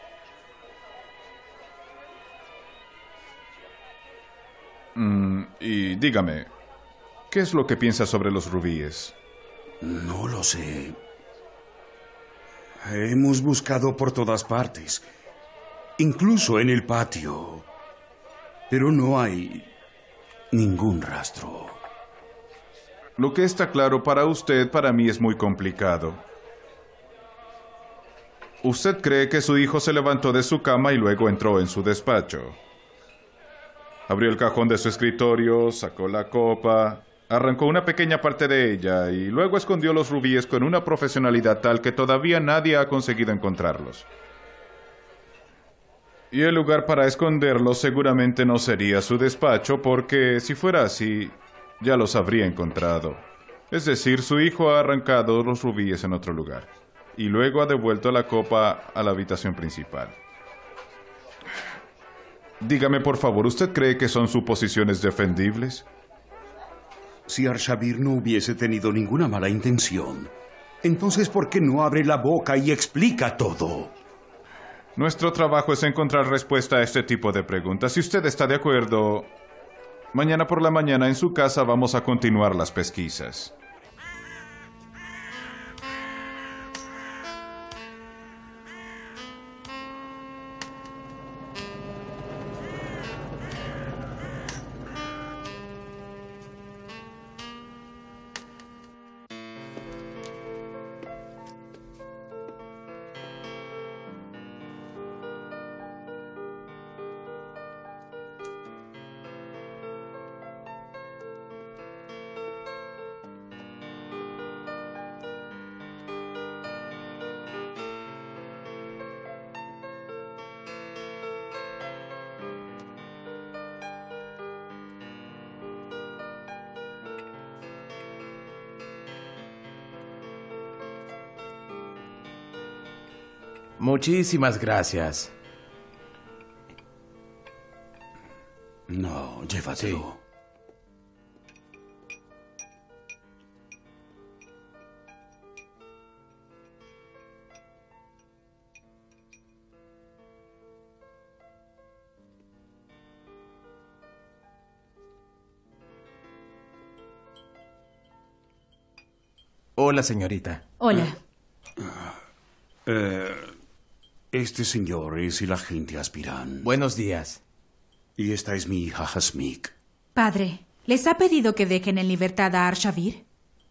Y dígame, ¿qué es lo que piensa sobre los rubíes? No lo sé. Hemos buscado por todas partes. incluso en el patio. Pero no hay ningún rastro. Lo que está claro para usted, para mí es muy complicado. Usted cree que su hijo se levantó de su cama y luego entró en su despacho. Abrió el cajón de su escritorio, sacó la copa, arrancó una pequeña parte de ella y luego escondió los rubíes con una profesionalidad tal que todavía nadie ha conseguido encontrarlos. Y el lugar para esconderlos seguramente no sería su despacho, porque si fuera así, ya los habría encontrado. Es decir, su hijo ha arrancado los rubíes en otro lugar y luego ha devuelto la copa a la habitación principal. Dígame, por favor, ¿usted cree que son suposiciones defendibles? Si Arshavir no hubiese tenido ninguna mala intención, entonces ¿por qué no abre la boca y explica todo? Nuestro trabajo es encontrar respuesta a este tipo de preguntas. Si usted está de acuerdo, mañana por la mañana en su casa vamos a continuar las pesquisas. Muchísimas gracias. No, llévatelo. Hola, señorita. Hola. Este señor es el agente Aspirán. Buenos días. Y esta es mi hija Hasmik. Padre, ¿les ha pedido que dejen en libertad a Arshavir?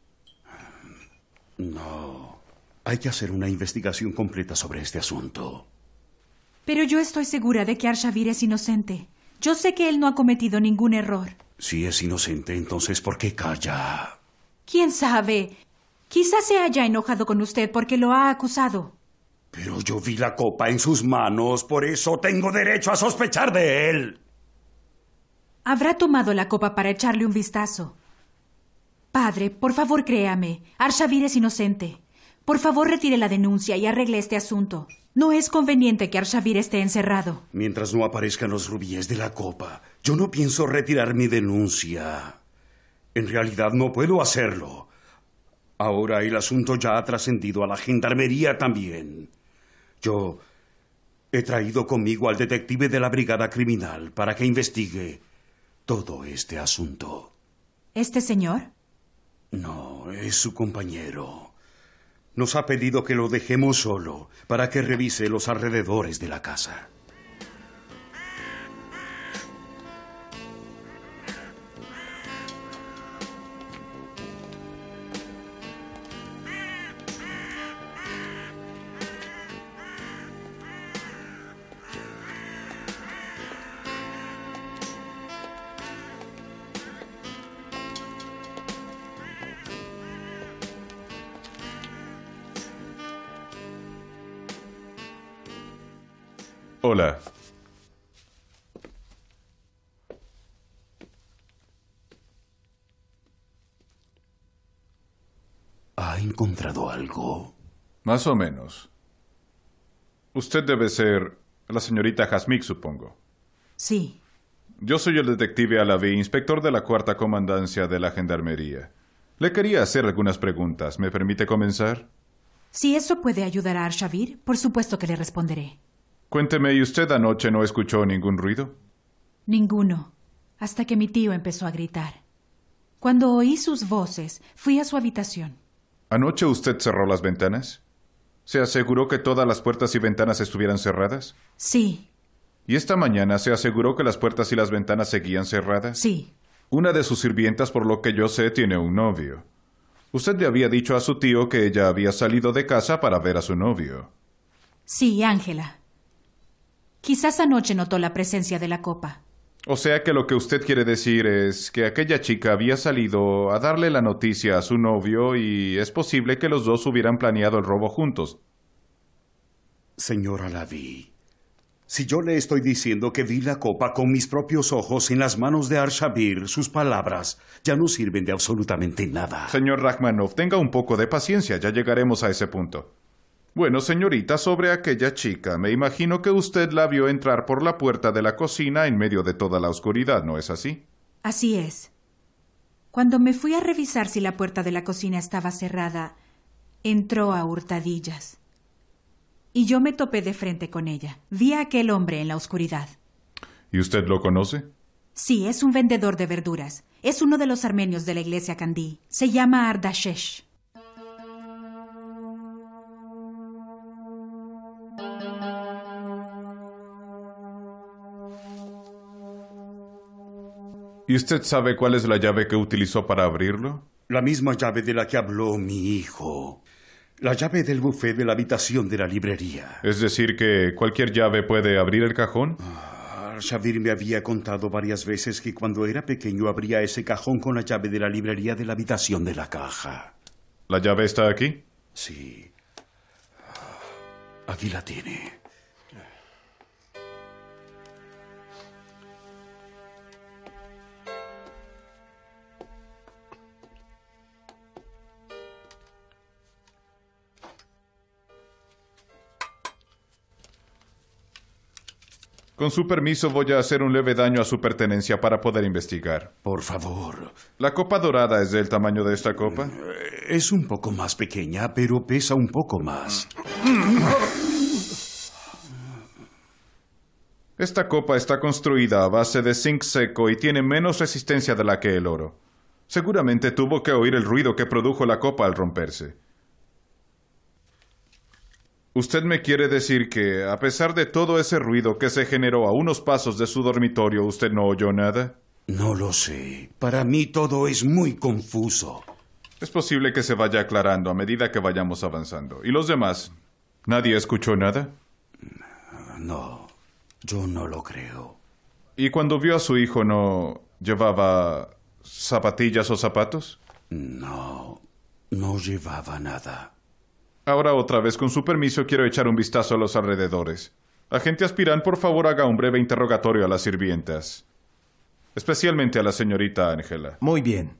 No. Hay que hacer una investigación completa sobre este asunto. Pero yo estoy segura de que Arshavir es inocente. Yo sé que él no ha cometido ningún error. Si es inocente, entonces ¿por qué calla? ¿Quién sabe? Quizás se haya enojado con usted porque lo ha acusado. Pero yo vi la copa en sus manos, por eso tengo derecho a sospechar de él. Habrá tomado la copa para echarle un vistazo. Padre, por favor créame, Arshavir es inocente. Por favor retire la denuncia y arregle este asunto. No es conveniente que Arshavir esté encerrado. Mientras no aparezcan los rubíes de la copa, yo no pienso retirar mi denuncia. En realidad no puedo hacerlo. Ahora el asunto ya ha trascendido a la gendarmería también. Yo he traído conmigo al detective de la brigada criminal para que investigue todo este asunto. ¿Este señor? No, es su compañero. Nos ha pedido que lo dejemos solo para que revise los alrededores de la casa. Hola. ¿Ha encontrado algo? Más o menos. Usted debe ser la señorita Hasmik, supongo. Sí. Yo soy el detective Alavi, inspector de la cuarta comandancia de la gendarmería. Le quería hacer algunas preguntas. ¿Me permite comenzar? Si eso puede ayudar a Arshavir, por supuesto que le responderé. Cuénteme, ¿y usted anoche no escuchó ningún ruido? Ninguno, hasta que mi tío empezó a gritar. Cuando oí sus voces, fui a su habitación. ¿Anoche usted cerró las ventanas? ¿Se aseguró que todas las puertas y ventanas estuvieran cerradas? Sí, ¿Y esta mañana se aseguró que las puertas y las ventanas seguían cerradas? Sí. Una de sus sirvientas, por lo que yo sé, tiene un novio. Usted le había dicho a su tío que ella había salido de casa para ver a su novio. Sí, Ángela. Quizás anoche notó la presencia de la copa. O sea que lo que usted quiere decir es que aquella chica había salido a darle la noticia a su novio y es posible que los dos hubieran planeado el robo juntos. Señora Lavi, si yo le estoy diciendo que vi la copa con mis propios ojos en las manos de Arshavir, sus palabras ya no sirven de absolutamente nada. Señor Rachmanov, tenga un poco de paciencia, ya llegaremos a ese punto. Bueno, señorita, sobre aquella chica, me imagino que usted la vio entrar por la puerta de la cocina en medio de toda la oscuridad, ¿no es así? Así es. Cuando me fui a revisar si la puerta de la cocina estaba cerrada, entró a hurtadillas. Y yo me topé de frente con ella. Vi a aquel hombre en la oscuridad. ¿Y usted lo conoce? Sí, es un vendedor de verduras. Es uno de los armenios de la iglesia Candí. Se llama Ardashesh. ¿Y usted sabe cuál es la llave que utilizó para abrirlo? La misma llave de la que habló mi hijo. La llave del buffet de la habitación de la librería. Es decir, que cualquier llave puede abrir el cajón. Shavir me había contado varias veces que cuando era pequeño abría ese cajón con la llave de la librería de la habitación de la caja. ¿La llave está aquí? Sí. Aquí la tiene. Con su permiso voy a hacer un leve daño a su pertenencia para poder investigar. Por favor. ¿La copa dorada es del tamaño de esta copa? Es un poco más pequeña, pero pesa un poco más. Esta copa está construida a base de zinc seco y tiene menos resistencia de la que el oro. Seguramente tuvo que oír el ruido que produjo la copa al romperse. ¿Usted me quiere decir que, a pesar de todo ese ruido que se generó a unos pasos de su dormitorio, usted no oyó nada? No lo sé. Para mí todo es muy confuso. Es posible que se vaya aclarando a medida que vayamos avanzando. ¿Y los demás? ¿Nadie escuchó nada? No, yo no lo creo. ¿Y cuando vio a su hijo no llevaba zapatillas o zapatos? No, no llevaba nada. Ahora otra vez, con su permiso, quiero echar un vistazo a los alrededores. Agente Aspirán, por favor, haga un breve interrogatorio a las sirvientas. Especialmente a la señorita Ángela. Muy bien.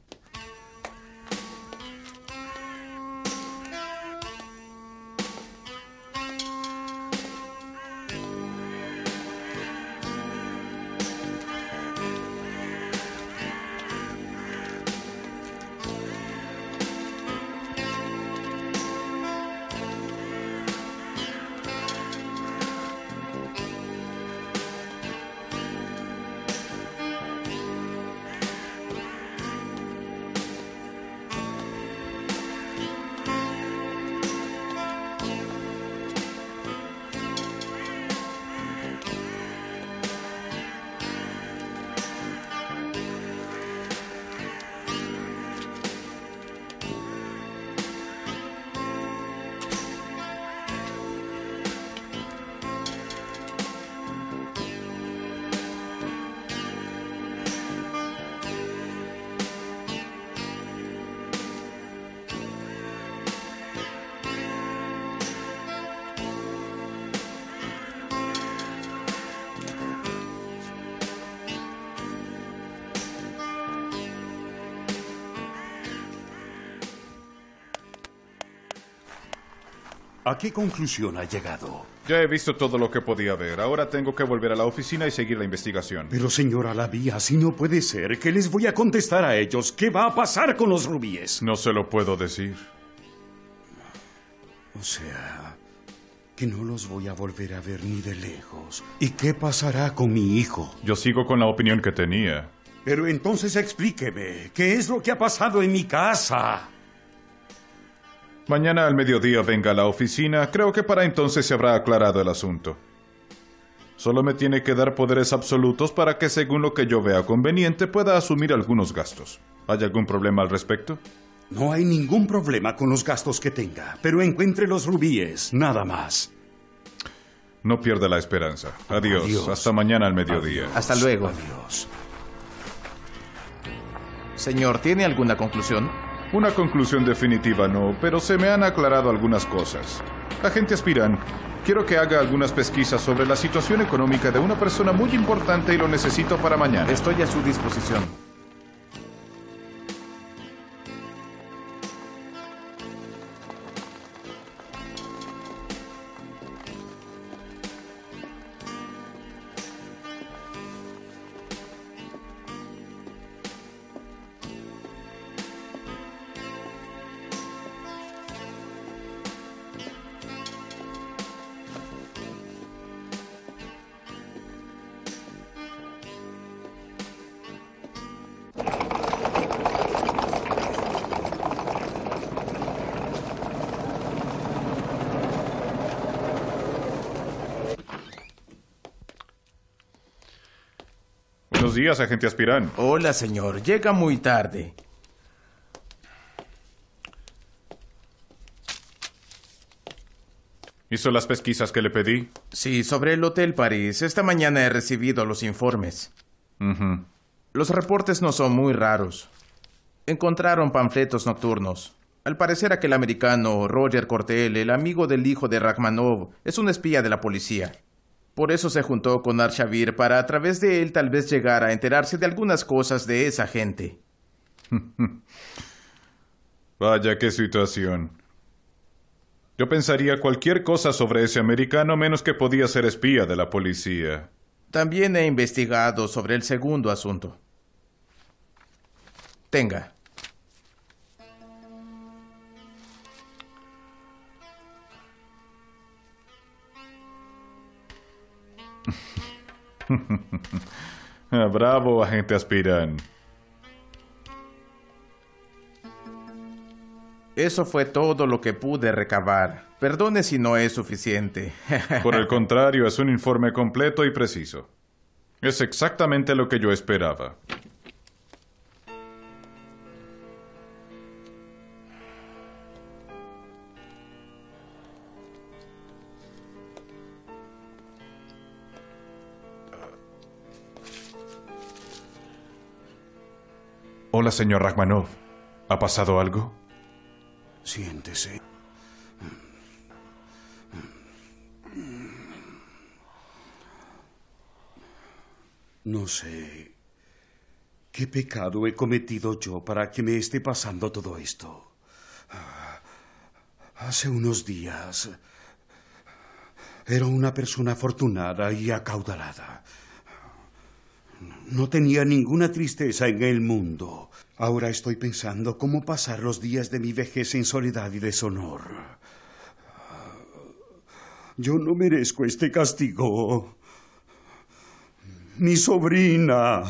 ¿A qué conclusión ha llegado? Ya he visto todo lo que podía ver. Ahora tengo que volver a la oficina y seguir la investigación. Pero señora Lavi, así no puede ser. ¿Qué les voy a contestar a ellos? ¿Qué va a pasar con los rubíes? No se lo puedo decir. O sea, que no los voy a volver a ver ni de lejos. ¿Y qué pasará con mi hijo? Yo sigo con la opinión que tenía. Pero entonces explíqueme, ¿qué es lo que ha pasado en mi casa? Mañana al mediodía venga a la oficina. Creo que para entonces se habrá aclarado el asunto. Solo me tiene que dar poderes absolutos para que, según lo que yo vea conveniente, pueda asumir algunos gastos. ¿Hay algún problema al respecto? No hay ningún problema con los gastos que tenga, pero encuentre los rubíes, nada más. No pierda la esperanza. Adiós. Adiós. Hasta mañana al mediodía. Adiós. Hasta luego. Adiós. Señor, ¿tiene alguna conclusión? Una conclusión definitiva no, pero se me han aclarado algunas cosas. Agente Aspirán, quiero que haga algunas pesquisas sobre la situación económica de una persona muy importante y lo necesito para mañana. Estoy a su disposición. Buenos días, agente Aspirán. Hola, señor. Llega muy tarde. ¿Hizo las pesquisas que le pedí? Sí, sobre el Hotel París. Esta mañana he recibido los informes. Ujú. Los reportes no son muy raros. Encontraron panfletos nocturnos. Al parecer aquel americano, Roger Cortel, el amigo del hijo de Rachmanov, es un espía de la policía. Por eso se juntó con Arshavir para a través de él tal vez llegar a enterarse de algunas cosas de esa gente. Vaya, qué situación. Yo pensaría cualquier cosa sobre ese americano menos que podía ser espía de la policía. También he investigado sobre el segundo asunto. Tenga. Bravo, agente Aspirán. Eso fue todo lo que pude recabar. Perdone si no es suficiente. Por el contrario, es un informe completo y preciso. Es exactamente lo que yo esperaba. Hola, señor Rachmanov. ¿Ha pasado algo? Siéntese. No sé qué pecado he cometido yo para que me esté pasando todo esto. Hace unos días era una persona afortunada y acaudalada. No tenía ninguna tristeza en el mundo. Ahora estoy pensando cómo pasar los días de mi vejez en soledad y deshonor. Yo no merezco este castigo. Mi sobrina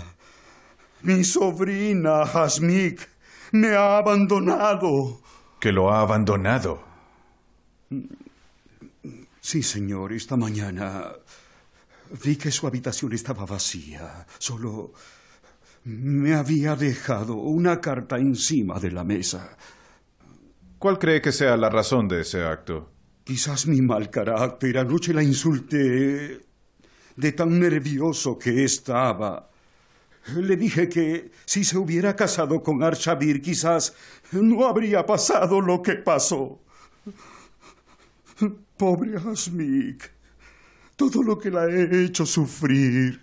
Hasmik, me ha abandonado. ¿Que lo ha abandonado? Sí, señor. Esta mañana vi que su habitación estaba vacía. Solo me había dejado una carta encima de la mesa. ¿Cuál cree que sea la razón de ese acto? Quizás mi mal carácter. Anoche la insulté de tan nervioso que estaba. Le dije que si se hubiera casado con Arshavir, quizás no habría pasado lo que pasó. Pobre Hasmik. Todo lo que la he hecho sufrir.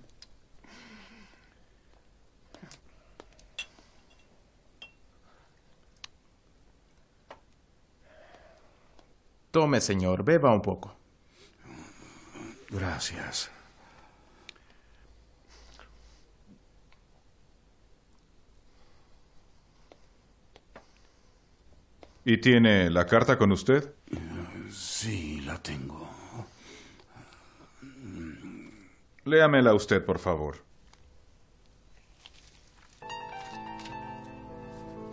Tome, señor, beba un poco. Gracias. ¿Y tiene la carta con usted? Sí, la tengo. Léamela usted, por favor.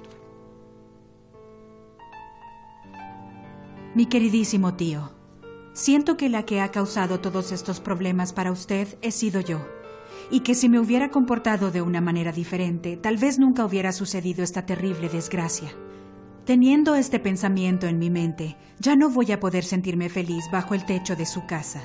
Mi queridísimo tío, Siento que la que ha causado todos estos problemas para usted he sido yo. Y que si me hubiera comportado de una manera diferente, tal vez nunca hubiera sucedido esta terrible desgracia. Teniendo este pensamiento en mi mente, ya no voy a poder sentirme feliz bajo el techo de su casa.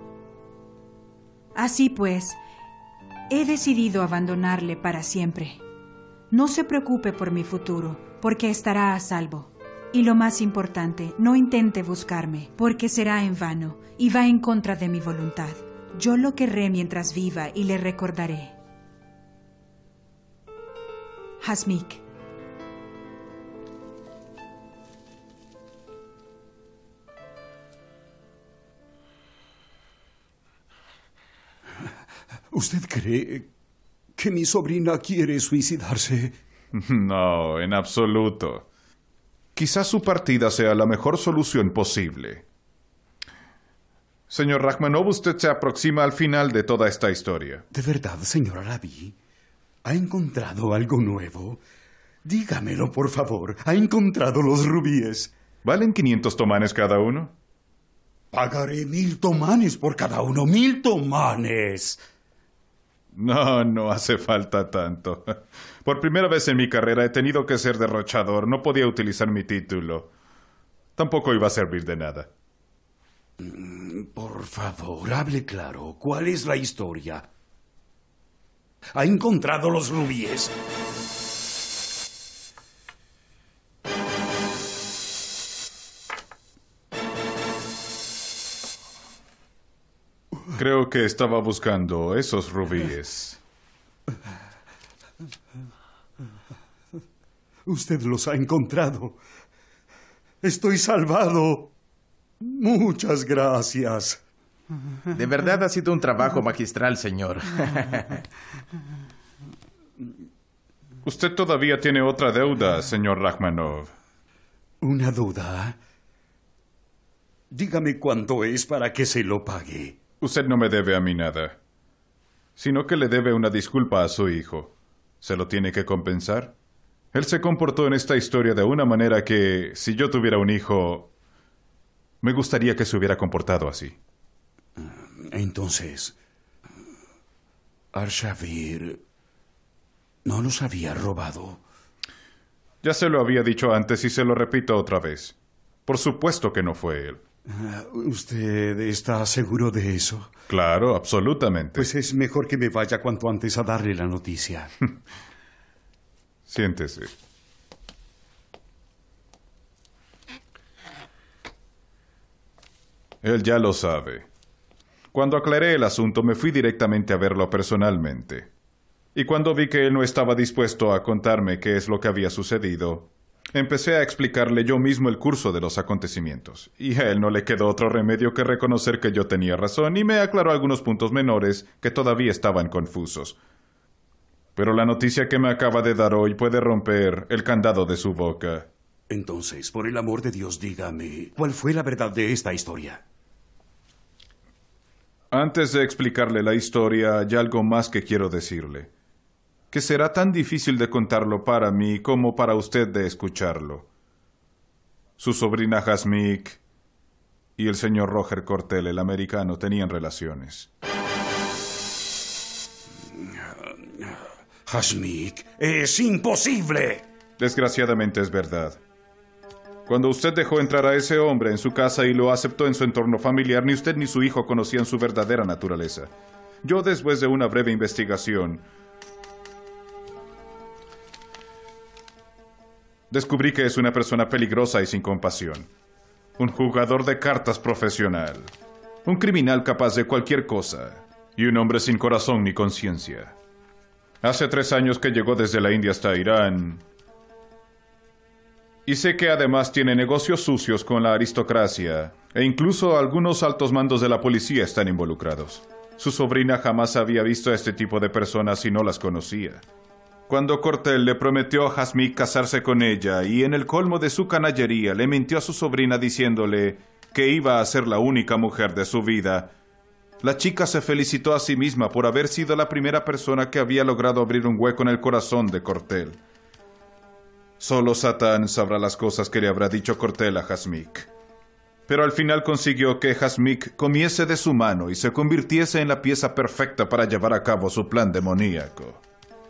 Así pues, he decidido abandonarle para siempre. No se preocupe por mi futuro, porque estará a salvo. Y lo más importante, no intente buscarme, porque será en vano y va en contra de mi voluntad. Yo lo querré mientras viva y le recordaré. Hasmik. ¿Usted cree que mi sobrina quiere suicidarse? No, en absoluto. Quizás su partida sea la mejor solución posible. Señor Rachmanov, usted se aproxima al final de toda esta historia. ¿De verdad, señor Arabi? ¿Ha encontrado algo nuevo? Dígamelo, por favor. ¿Ha encontrado los rubíes? ¿Valen 500 tomanes cada uno? Pagaré 1000 tomanes por cada uno. 1000 tomanes. No, no hace falta tanto. Por primera vez en mi carrera he tenido que ser derrochador. No podía utilizar mi título. Tampoco iba a servir de nada. Por favor, hable claro. ¿Cuál es la historia? ¿Ha encontrado los rubíes? Creo que estaba buscando esos rubíes. Usted los ha encontrado. Estoy salvado. Muchas gracias. De verdad ha sido un trabajo magistral, señor. Usted todavía tiene otra deuda, señor Rachmanov. ¿Una duda? Dígame cuánto es para que se lo pague. Usted no me debe a mí nada, sino que le debe una disculpa a su hijo. ¿Se lo tiene que compensar? Él se comportó en esta historia de una manera que, si yo tuviera un hijo, me gustaría que se hubiera comportado así. Entonces, Arshavir no los había robado. Ya se lo había dicho antes y se lo repito otra vez. Por supuesto que no fue él. ¿Usted está seguro de eso? Claro, absolutamente. Pues es mejor que me vaya cuanto antes a darle la noticia. Siéntese. Él ya lo sabe. Cuando aclaré el asunto, me fui directamente a verlo personalmente. Y cuando vi que él no estaba dispuesto a contarme qué es lo que había sucedido, empecé a explicarle yo mismo el curso de los acontecimientos. Y a él no le quedó otro remedio que reconocer que yo tenía razón y me aclaró algunos puntos menores que todavía estaban confusos. Pero la noticia que me acaba de dar hoy puede romper el candado de su boca. Entonces, por el amor de Dios, dígame, ¿cuál fue la verdad de esta historia? Antes de explicarle la historia, hay algo más que quiero decirle, que será tan difícil de contarlo para mí como para usted de escucharlo. Su sobrina Hasmik y el señor Roger Cortel, el americano, tenían relaciones. Hasmik, es imposible. Desgraciadamente es verdad. Cuando usted dejó entrar a ese hombre en su casa y lo aceptó en su entorno familiar, ni usted ni su hijo conocían su verdadera naturaleza. Yo, después de una breve investigación, descubrí que es una persona peligrosa y sin compasión. Un jugador de cartas profesional. Un criminal capaz de cualquier cosa. Y un hombre sin corazón ni conciencia. Hace 3 años que llegó desde la India hasta Irán. Y sé que además tiene negocios sucios con la aristocracia. E incluso algunos altos mandos de la policía están involucrados. Su sobrina jamás había visto a este tipo de personas y no las conocía. Cuando Cortel le prometió a Hasmik casarse con ella y en el colmo de su canallería le mintió a su sobrina diciéndole que iba a ser la única mujer de su vida, la chica se felicitó a sí misma por haber sido la primera persona que había logrado abrir un hueco en el corazón de Cortel. Solo Satán sabrá las cosas que le habrá dicho Cortel a Hasmik. Pero al final consiguió que Hasmik comiese de su mano y se convirtiese en la pieza perfecta para llevar a cabo su plan demoníaco.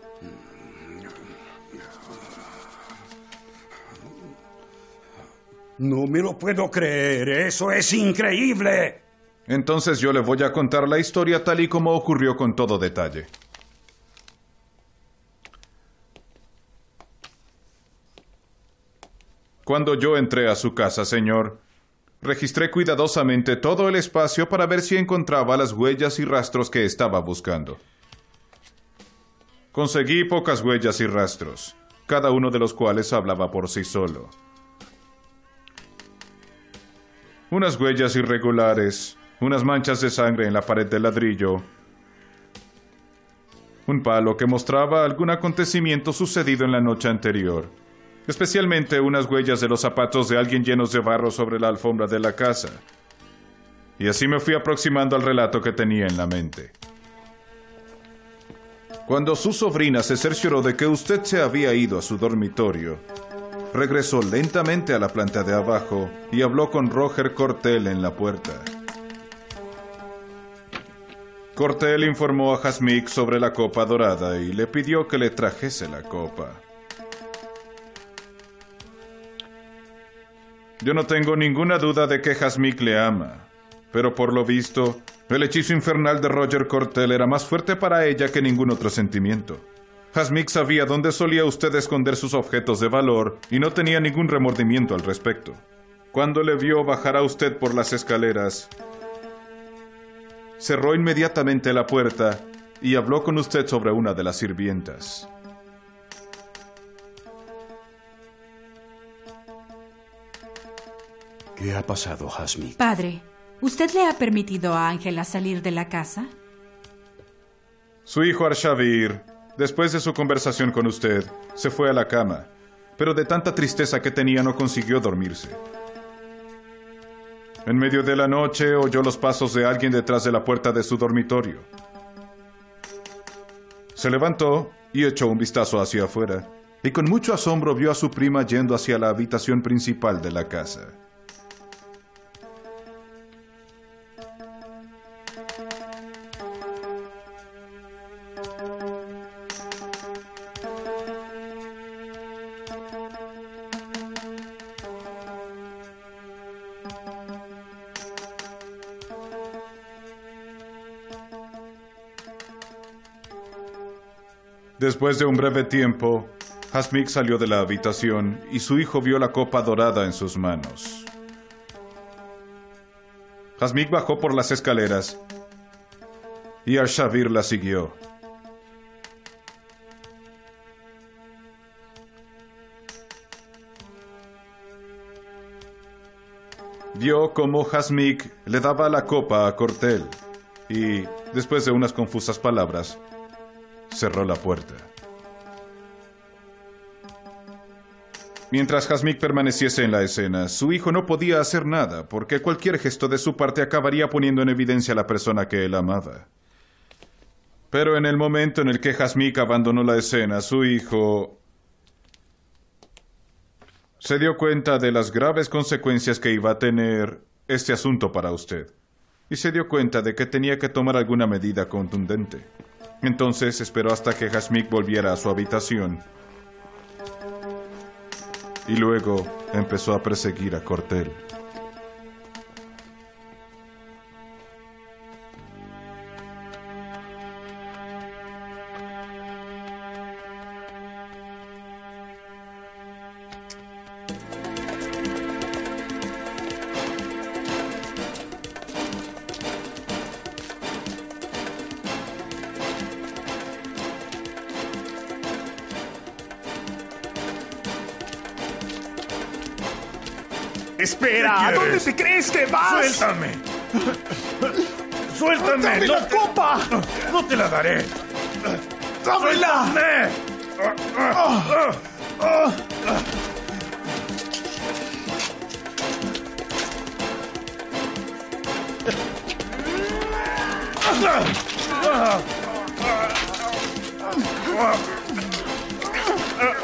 No me lo puedo creer, eso es increíble. Entonces yo le voy a contar la historia tal y como ocurrió con todo detalle. Cuando yo entré a su casa, señor, registré cuidadosamente todo el espacio para ver si encontraba las huellas y rastros que estaba buscando. Conseguí pocas huellas y rastros, cada uno de los cuales hablaba por sí solo. Unas huellas irregulares, unas manchas de sangre en la pared de ladrillo, un palo que mostraba algún acontecimiento sucedido en la noche anterior, especialmente unas huellas de los zapatos de alguien llenos de barro sobre la alfombra de la casa. Y así me fui aproximando al relato que tenía en la mente. Cuando su sobrina se cercioró de que usted se había ido a su dormitorio, regresó lentamente a la planta de abajo y habló con Roger Cortell en la puerta. Cortell informó a Hasmik sobre la copa dorada y le pidió que le trajese la copa. Yo no tengo ninguna duda de que Hasmik le ama, pero por lo visto, el hechizo infernal de Roger Cortell era más fuerte para ella que ningún otro sentimiento. Hasmik sabía dónde solía usted esconder sus objetos de valor y no tenía ningún remordimiento al respecto. Cuando le vio bajar a usted por las escaleras, cerró inmediatamente la puerta y habló con usted sobre una de las sirvientas. ¿Qué ha pasado, Hasmik? Padre, ¿usted le ha permitido a Ángela salir de la casa? Su hijo Arshavir, después de su conversación con usted, se fue a la cama, pero de tanta tristeza que tenía no consiguió dormirse. En medio de la noche oyó los pasos de alguien detrás de la puerta de su dormitorio. Se levantó y echó un vistazo hacia afuera, y con mucho asombro vio a su prima yendo hacia la habitación principal de la casa. Después de un breve tiempo, Hasmik salió de la habitación y su hijo vio la copa dorada en sus manos. Hasmik bajó por las escaleras y Arshavir la siguió. Vio cómo Hasmik le daba la copa a Cortell y, después de unas confusas palabras, cerró la puerta. Mientras Hasmik permaneciese en la escena, su hijo no podía hacer nada, porque cualquier gesto de su parte acabaría poniendo en evidencia a la persona que él amaba. Pero en el momento en el que Hasmik abandonó la escena, su hijo se dio cuenta de las graves consecuencias que iba a tener este asunto para usted, y se dio cuenta de que tenía que tomar alguna medida contundente. Entonces esperó hasta que Hasmik volviera a su habitación y luego empezó a perseguir a Cortell. ¡Espera! ¿A dónde te crees que vas? ¡Suéltame! ¡Suéltame! ¡Dame la copa! ¡No te la daré! ¡Dámela!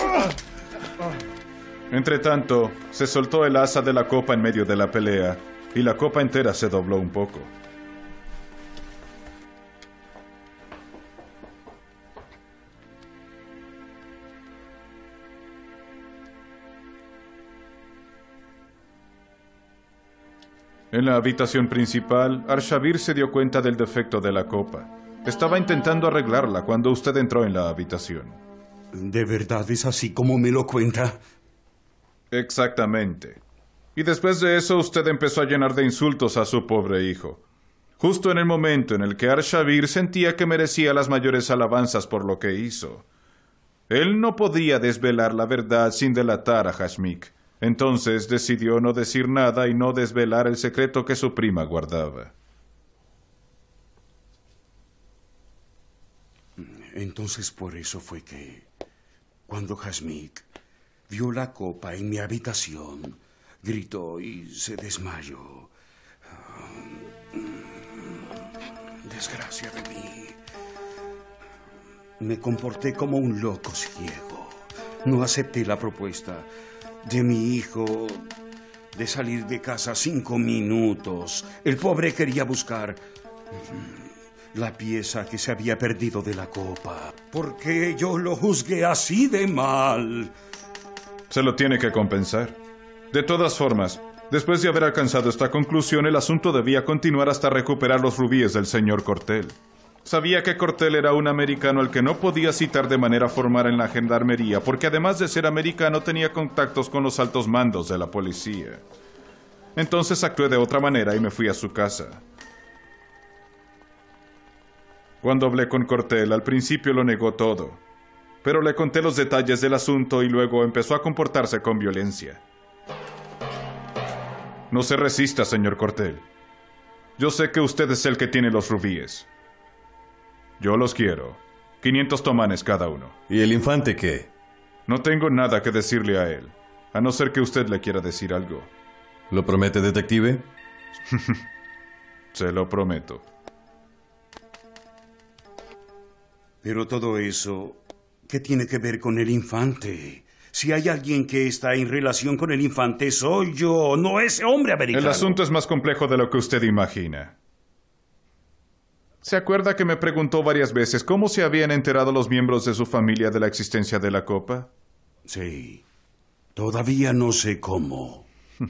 Entretanto, se soltó el asa de la copa en medio de la pelea y la copa entera se dobló un poco. En la habitación principal, Arshavir se dio cuenta del defecto de la copa. Estaba intentando arreglarla cuando usted entró en la habitación. ¿De verdad es así como me lo cuenta? Exactamente. Y después de eso, usted empezó a llenar de insultos a su pobre hijo. Justo en el momento en el que Arshavir sentía que merecía las mayores alabanzas por lo que hizo. Él no podía desvelar la verdad sin delatar a Hashmik. Entonces decidió no decir nada y no desvelar el secreto que su prima guardaba. Entonces por eso fue que, cuando Hashmik vio la copa en mi habitación, gritó y se desmayó. Desgracia de mí. Me comporté como un loco ciego. No acepté la propuesta de mi hijo de salir de casa 5 minutos. El pobre quería buscar la pieza que se había perdido de la copa. ¿Por qué yo lo juzgué así de mal? Se lo tiene que compensar. De todas formas, después de haber alcanzado esta conclusión, el asunto debía continuar hasta recuperar los rubíes del señor Cortel. Sabía que Cortel era un americano al que no podía citar de manera formal en la gendarmería, porque además de ser americano tenía contactos con los altos mandos de la policía. Entonces actué de otra manera y me fui a su casa. Cuando hablé con Cortel, al principio lo negó todo, pero le conté los detalles del asunto y luego empezó a comportarse con violencia. No se resista, señor Cortel. Yo sé que usted es el que tiene los rubíes. Yo los quiero. 500 tomanes cada uno. ¿Y el infante qué? No tengo nada que decirle a él, a no ser que usted le quiera decir algo. ¿Lo promete, detective? Se lo prometo. Pero todo eso, ¿qué tiene que ver con el infante? Si hay alguien que está en relación con el infante, soy yo, no ese hombre americano. El asunto es más complejo de lo que usted imagina. ¿Se acuerda que me preguntó varias veces cómo se habían enterado los miembros de su familia de la existencia de la copa? Sí. Todavía no sé cómo.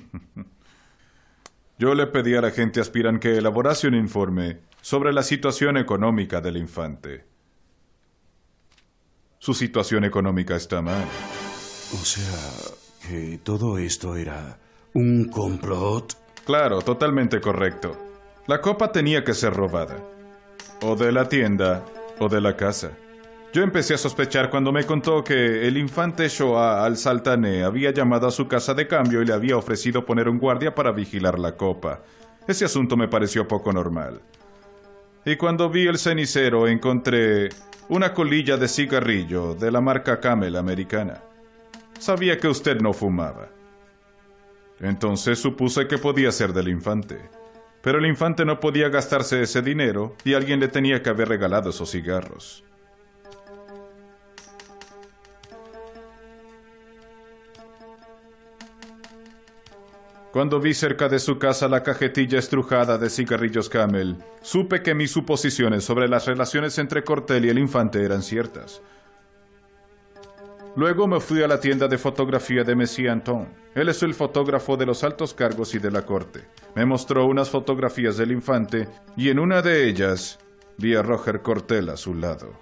Yo le pedí a la agente Aspirán que elaborase un informe sobre la situación económica del infante. Su situación económica está mal. O sea, que todo esto era un complot. Claro, totalmente correcto. La copa tenía que ser robada. O de la tienda, o de la casa. Yo empecé a sospechar cuando me contó que el infante Shoah al-Saltané había llamado a su casa de cambio y le había ofrecido poner un guardia para vigilar la copa. Ese asunto me pareció poco normal. Y cuando vi el cenicero encontré una colilla de cigarrillo de la marca Camel americana. Sabía que usted no fumaba. Entonces supuse que podía ser del infante. Pero el infante no podía gastarse ese dinero y alguien le tenía que haber regalado esos cigarros. Cuando vi cerca de su casa la cajetilla estrujada de cigarrillos Camel, supe que mis suposiciones sobre las relaciones entre Cortel y el infante eran ciertas. Luego me fui a la tienda de fotografía de Monsieur Anton. Él es el fotógrafo de los altos cargos y de la corte. Me mostró unas fotografías del infante y en una de ellas vi a Roger Cortel a su lado.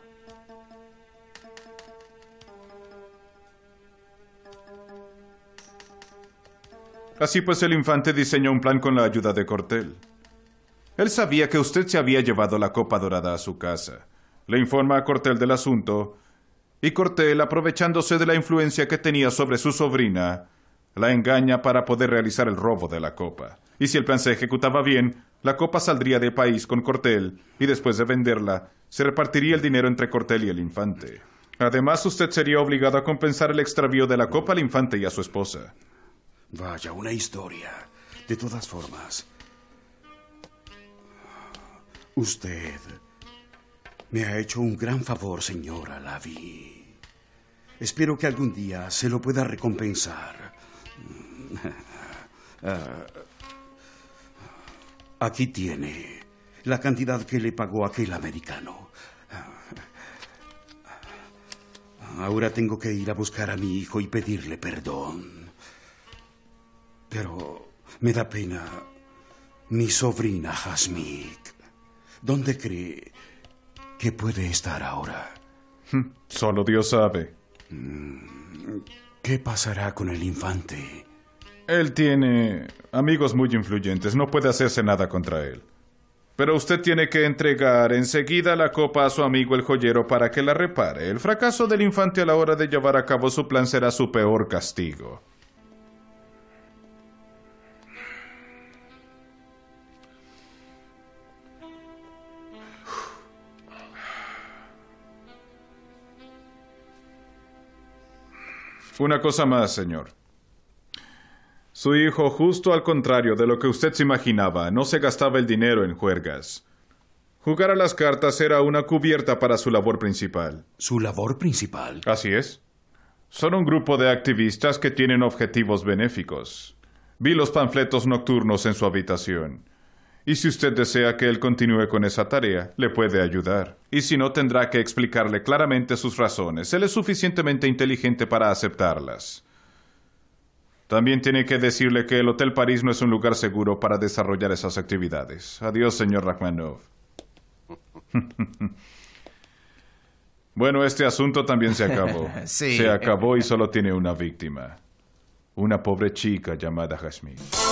Así pues, el infante diseñó un plan con la ayuda de Cortel. Él sabía que usted se había llevado la copa dorada a su casa. Le informa a Cortel del asunto y Cortel, aprovechándose de la influencia que tenía sobre su sobrina, la engaña para poder realizar el robo de la copa. Y si el plan se ejecutaba bien, la copa saldría del país con Cortel y después de venderla, se repartiría el dinero entre Cortel y el infante. Además, usted sería obligado a compensar el extravío de la copa al infante y a su esposa. Vaya, una historia. De todas formas, usted me ha hecho un gran favor, señora Lavi. Espero que algún día se lo pueda recompensar. Aquí tiene la cantidad que le pagó aquel americano. Ahora tengo que ir a buscar a mi hijo y pedirle perdón. Pero me da pena mi sobrina Hasmik. ¿Dónde cree que puede estar ahora? Solo Dios sabe. ¿Qué pasará con el infante? Él tiene amigos muy influyentes. No puede hacerse nada contra él. Pero usted tiene que entregar enseguida la copa a su amigo el joyero para que la repare. El fracaso del infante a la hora de llevar a cabo su plan será su peor castigo. Una cosa más, señor. Su hijo, justo al contrario de lo que usted se imaginaba, no se gastaba el dinero en juergas. Jugar a las cartas era una cubierta para su labor principal. ¿Su labor principal? Así es. Son un grupo de activistas que tienen objetivos benéficos. Vi los panfletos nocturnos en su habitación. Y si usted desea que él continúe con esa tarea, le puede ayudar. Y si no, tendrá que explicarle claramente sus razones. Él es suficientemente inteligente para aceptarlas. También tiene que decirle que el Hotel París no es un lugar seguro para desarrollar esas actividades. Adiós, señor Rachmanov. Bueno, este asunto también se acabó. Sí. Se acabó y solo tiene una víctima. Una pobre chica llamada Jasmine.